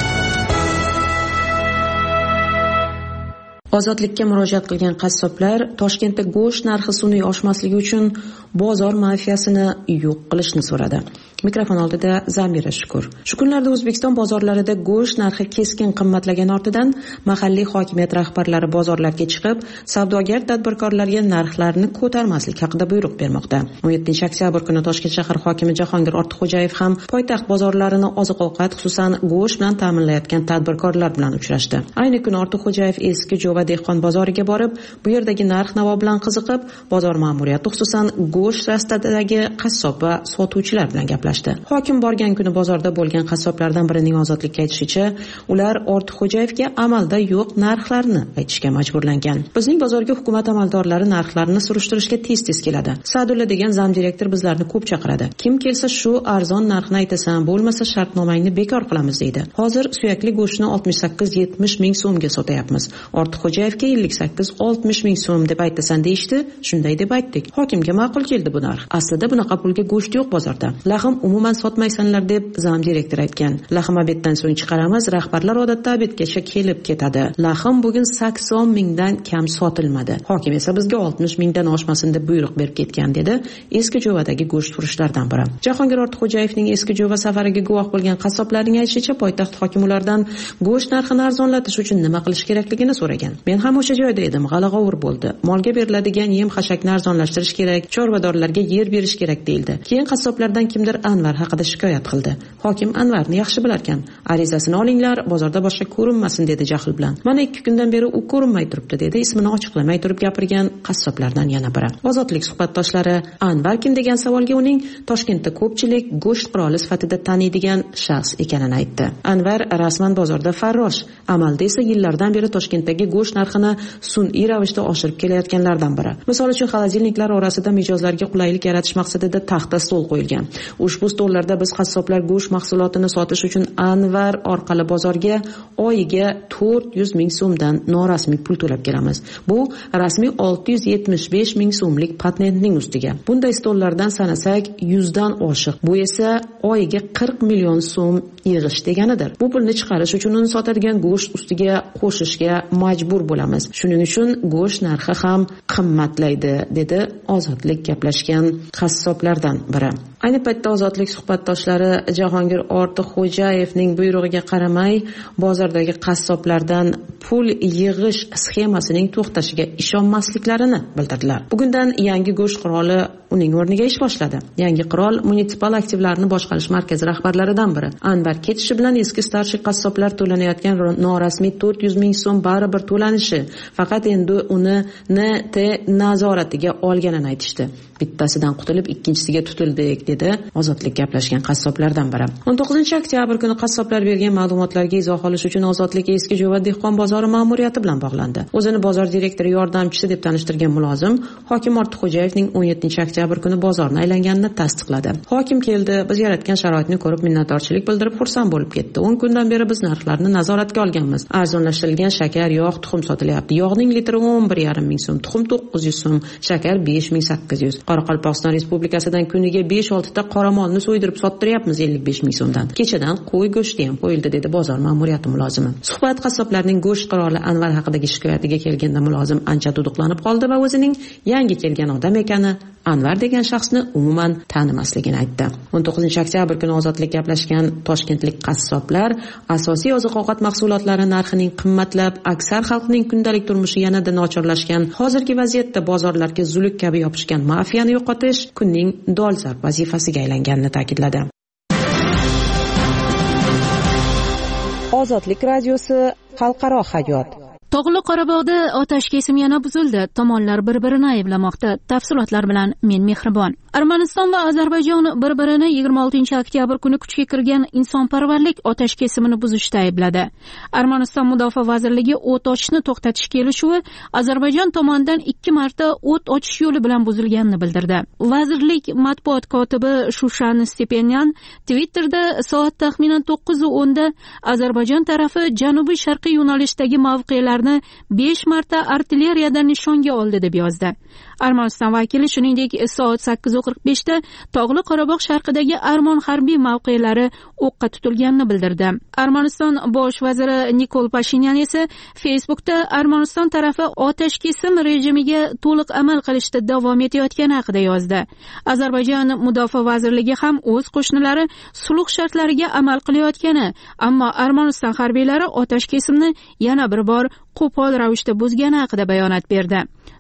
Ozodlikka murojaat qilgan qassoblar Toshkentda go'sht narxi sun'iy oshmasligi uchun bozor mafiyasini yo'q qilishni so'radi. Mikrofon oldida Zamira Shukur. Shu kunlarda O'zbekiston bozorlarida go'sht narxi keskin qimmatlagani ortidan mahalliy hokimiyat rahbarlari bozorlarga chiqib, savdogar tadbirkorlarga narxlarni ko'tarmaslik haqida buyruq bermoqda. o'n yettinchi oktyabr kuni Toshkent shahar hokimi Jahongir Ortiqxo'jayev ham poytaxt bozorlarini oziq-ovqat, xususan go'sht bilan ta'minlayotgan tadbirkorlar bilan uchrashdi. Ayni kuni Ortiqxo'jayev eski Jo'va dehqon bozoriga borib, bu yerdagi narx-navo bilan qiziqib, bozor ma'muriyati, xususan go'sht rastadagi qassob va sotuvchilar bilan gaplashdi. gaplashdi. Hokim borgan kuni bozorda bo'lgan qassoblardan birining Ozodlikka aytishicha, ular Ortiqxo'jayevga amalda yo'q narxlarni aytishga majburlangan. Bizning bozorga hukumat amaldorlari narxlarni surishtirishga tez-tez keladi. Sa'dulla degan zamdirektor bizlarni ko'p chaqiradi. Kim kelsa shu arzon narxni aytasan, bo'lmasa shartnomangni bekor qilamiz deydi. Hozir suyakli go'shtni oltmish sakkiz yetmish ming so'mga sotyapmiz. Ortiqxo'jayevga ellik sakkiz oltmish ming so'm deb aytasan deyishdi. Shunday deb aytdik. Hokimga ma'qul keldi bu narx. Aslida bunaqa pulga go'sht yo'q bozorda. Lahm umuman sotmaysanlar deb zamdirektor aytgan. Lahm obeddan so'ng chiqaramiz, rahbarlar odatda obedgacha kelib ketadi. Lahm bugun sakson mingdan kam sotilmadi. Hokim esa bizga oltmish mingdan oshmasin deb buyruq berib ketgan dedi. Eski Jo'vadagi go'sht furushlardan biri. Jahongir Ortiqxo'jayevning Eski Jo'va safariga guvoh bo'lgan qassoblarning aytishicha, poytaxt hokimi ulardan go'sht narxini arzonlatish uchun nima qilish kerakligini so'ragan. Men ham o'sha joyda edim, g'ala-g'ovur bo'ldi. Molga beriladigan yem-xashakni arzonlashtirish kerak, chorvadorlarga yer berish kerak deyildi. Keyin qassoblardan kimdir Anvar haqida shikoyat qildi. Hokim Anvarni yaxshi bilar ekan. Arizasini olinglar, bozorda boshqa ko'rinmasin dedi jahl bilan. Mana ikki kundan beri u ko'rinmay turibdi dedi. Ismini ochiqlamay turib gapirgan qassoblardan yana biri. Ozodlik suhbatdoshlari Anvar kim degan savolga uning Toshkentda ko'pchilik go'sht qiroli sifatida taniydigan shaxs ekanini aytdi. Anvar rasman bozorda farrosh, amalda esa yillardan beri Toshkentdagi go'sht narxini sun'iy ravishda oshirib kelayotganlardan biri. Misol uchun, xolodilniklar orasida mijozlarga qulaylik yaratish maqsadida taxta stol qo'yilgan. Ushbu stollarda biz qassoblar go'sht mahsulotini sotish uchun Anvar orqali bozorga oyiga to'rt yuz ming so'mdan norasmiy pul to'lab kelamiz. Bu rasmiy olti yuz yetmish besh ming so'mlik patentning ustiga. Bunday stollardan sanasak yuzdan oshiq. Bu esa oyiga qirq million so'm yig'ish deganidir. Bu pulni chiqarish uchun uni sotadigan go'sht ustiga qo'shishga majbur bo'lamiz. Shuning uchun go'sht narxi ham qimmatlaydi, dedi Ozodlik gaplashgan qassoblardan biri. Ayni paytda Ozodlik suhbatdoshlari Jahongir Ortiqxo'jayevning buyrug'iga qaramay bozordagi qassoblardan pul yig'ish sxemasining to'xtashiga ishonmasliklarini bildirdilar. Bugundan yangi go'sht qiroli uning o'rniga ish boshladi. Yangi qirol munisipal aktivlarni boshqarish markazi rahbarlaridan biri. Anvar ketishi bilan eski starshik qassoblar to'lanayotgan norasmiy to'rt yuz ming so'm baribir to'lanishi, faqat endi uni N T nazoratiga olganini aytishdi. Bittasidan qutulib ikkinchisiga tutildik, dedi Ozodlik gaplashgan qassoblardan biri. o'n to'qqizinchi oktyabr kuni qassoblar bergan ma'lumotlarga izoh olish uchun Ozodlik Eski Jo'va dehqon bozori ma'muriyati bilan bog'landi. O'zini bozor direktori yordamchisi deb tanishtirgan mulozim hokim Ortiqxo'jayevning o'n yettinchi oktyabr kuni bozorni aylanganini tasdiqladi. Hokim keldi, biz yaratgan sharoitni ko'rib minnatdorchilik bildirib xursand bo'lib ketdi. o'n kundan beri biz narxlarni nazoratga olganmiz. Arzonlashtirilgan shakar, yog', tuxum sotilyapti. Yog'ning litri o'n bir yarim ming so'm, tuxum to'qqiz yuz so'm, shakar besh ming sakkiz yuz. Qoraqalpog'iston Respublikasidan kuniga besh olti ta qoramolni so'ydirib sottiryapmiz ellik besh ming so'mdan. Kechadan qo'y go'shti ham qo'yildi, dedi bozor ma'muriyati mulozimi. Suhbat qassoblarning go'sht qiroli Anvar haqidagi shikoyatiga kelganda mulozim ancha duduqlanib qoldi va o'zining yangi kelgan odam ekani, Anvar degan shaxsni umuman tanimasligini aytdi. o'n to'qqizinchi oktyabr kuni Ozodlik gaplashgan toshkentlik qassoblar asosiy oziq-ovqat mahsulotlari narxining qimmatlab, aksar xalqning kundalik turmushi yanada nochorlashgan, hozirgi vaziyatda bozorlarga zuluk kabi yopishgan mafiyani yo'qotish kunning dolzarb vazifasiga aylanganini ta'kidladi. Ozodlik radiosi, xalqaro hayot. Tog'li Qorabog'da otash kesim yana buzildi. Tomonlar bir-birini ayblamoqda. Tafsilotlar bilan men Mehribon. Armaniston va Ozarbayjon bir-birini yigirma oltinchi oktyabr kuni kuchga kirgan insonparvarlik otash kesimini buzishda aybladi. Armaniston Mudofaa vazirligi o't ochishni to'xtatish kelishuvi Ozarbayjon tomonidan ikki marta o't ochish yo'li bilan buzilganini bildirdi. Vazirlik matbuot kotibi Shushan Stepanyan Twitterda soat taxminan to'qqiz o'nda Ozarbayjon tarafi janubiy sharqiy yo'nalishdagi mavqelarni besh marta artilleriyadan nishonga oldi deb yozdi. Armaniston vakili shuningdek soat sakkiz qirq beshda Tog'li Qorabog' sharqidagi Armon harbiy mavqelari o'qqa tutilganini bildirdi. Armaniston bosh vaziri Nikol Pashinyan esa Facebookda Armaniston tarafi otash kesim rejimiga to'liq amal qilishda davom etayotgani haqida yozdi. Ozarbayjon mudofaa vazirligi ham o'z qo'shnilari sulh shartlariga amal qilayotgani, ammo Armaniston harbiylari otash kesimni yana bir bor qo'pol ravishda buzgani haqida bayonot berdi.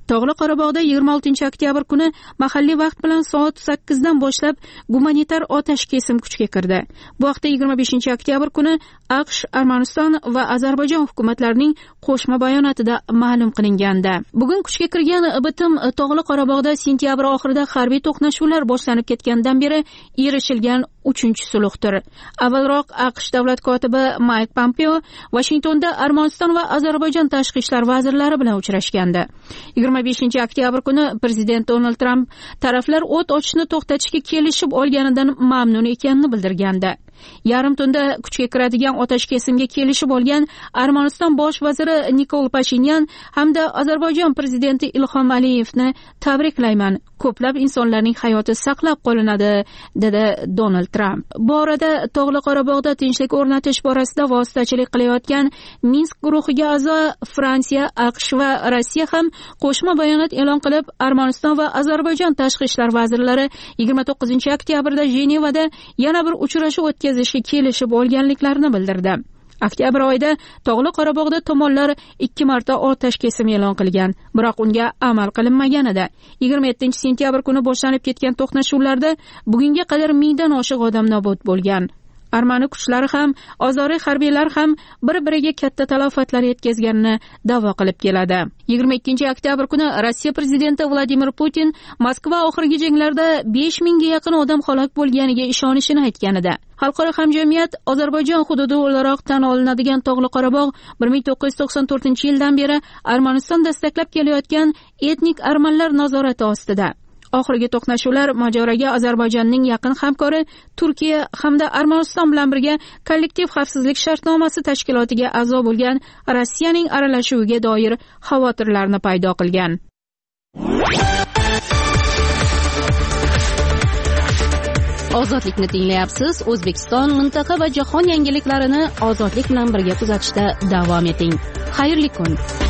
Tog'li Qorabog'da yigirma oltinchi oktyabr kuni mahalliy vaqt bilan soat sakkizdan boshlab gumanitar otash kesim kuchga kirdi. Bu haqda yigirma beshinchi oktyabr kuni AQSh, Armaniston va Ozarbayjon hukumatlarining qo'shma bayonotida ma'lum qilingandi. Bugun kuchga kirgan bitim Tog'li Qorabog'da sentyabr oxirida harbiy to'qnashuvlar boshlanib ketgandan beri erishilgan uchinchi sulhdir. Avvalroq AQSh davlat kotibi Mayk Pompeo Washingtonda Armaniston va Ozarbayjon tashqi ishlar vazirlari bilan uchrashgandi. yigirma beshinchi oktyabr kuni prezident Donald Tramp taraflar o't ochishni to'xtatishga kelishib olganidan mamnun ekanini bildirgandi. Yarim tunda kuchga kiradigan otash kesimga kelishib olgan Armaniston bosh vaziri Nikol Pashinyan hamda Ozarbayjon prezidenti Ilhom Aliyevni tabriklayman. Ko'plab insonlarning hayoti saqlab qolinadi, dedi Donald Tramp. Bu orada Tog'li Qorabog'da tinchlik o'rnatish borasida vositachilik qilayotgan Minsk guruhiga a'zo Fransiya, AQSh va Rossiya ham qo'shma bayonot e'lon qilib, Armaniston va Ozarbayjon tashqi ishlar vazirlari yigirma to'qqizinchi oktyabrda Jenevada yana bir uchrashuv o'tkazishga kelishib olganliklarini bildirdi. Oktyabr oyida Tog'li Qorabog'da tomonlar ikki marta otash kesim e'lon qilgan, biroq unga amal qilinmagan edi. yigirma yettinchi sentyabr kuni boshlanib ketgan to'qnashuvlarda bugunga qadar mingdan oshiq odam nobud bo'lgan. Armani kuchlari ham, ozoriy harbiylar ham bir-biriga katta talafotlar yetkazganini da'vo qilib keladi. yigirma ikkinchi oktyabr kuni Rossiya prezidenti Vladimir Putin Moskva oxirgi janglarda besh mingga yaqin odam halok bo'lganiga ishonishini aytgan edi. Xalqaro hamjamiyat Ozarbayjon hududi o'laroq tan olinadigan Tog'li Qorabog' bir ming to'qqiz yuz to'qson to'rtinchi yildan beri Armaniston dastaklab kelayotgan etnik armanlar nazorati ostida. Oxirgi to'qnashuvlar mojaroga Ozarbayjonning yaqin hamkori Turkiya hamda Armaniston bilan birga kollektiv xavfsizlik shartnomasi tashkilotiga a'zo bo'lgan Rossiyaning aralashuviga doir xavotirlarni paydo qilgan. Ozodlikni tinglayapsiz. O'zbekiston, mintaqa va jahon yangiliklarini ozodlik bilan birga kuzatishda davom eting. Xayrli kun.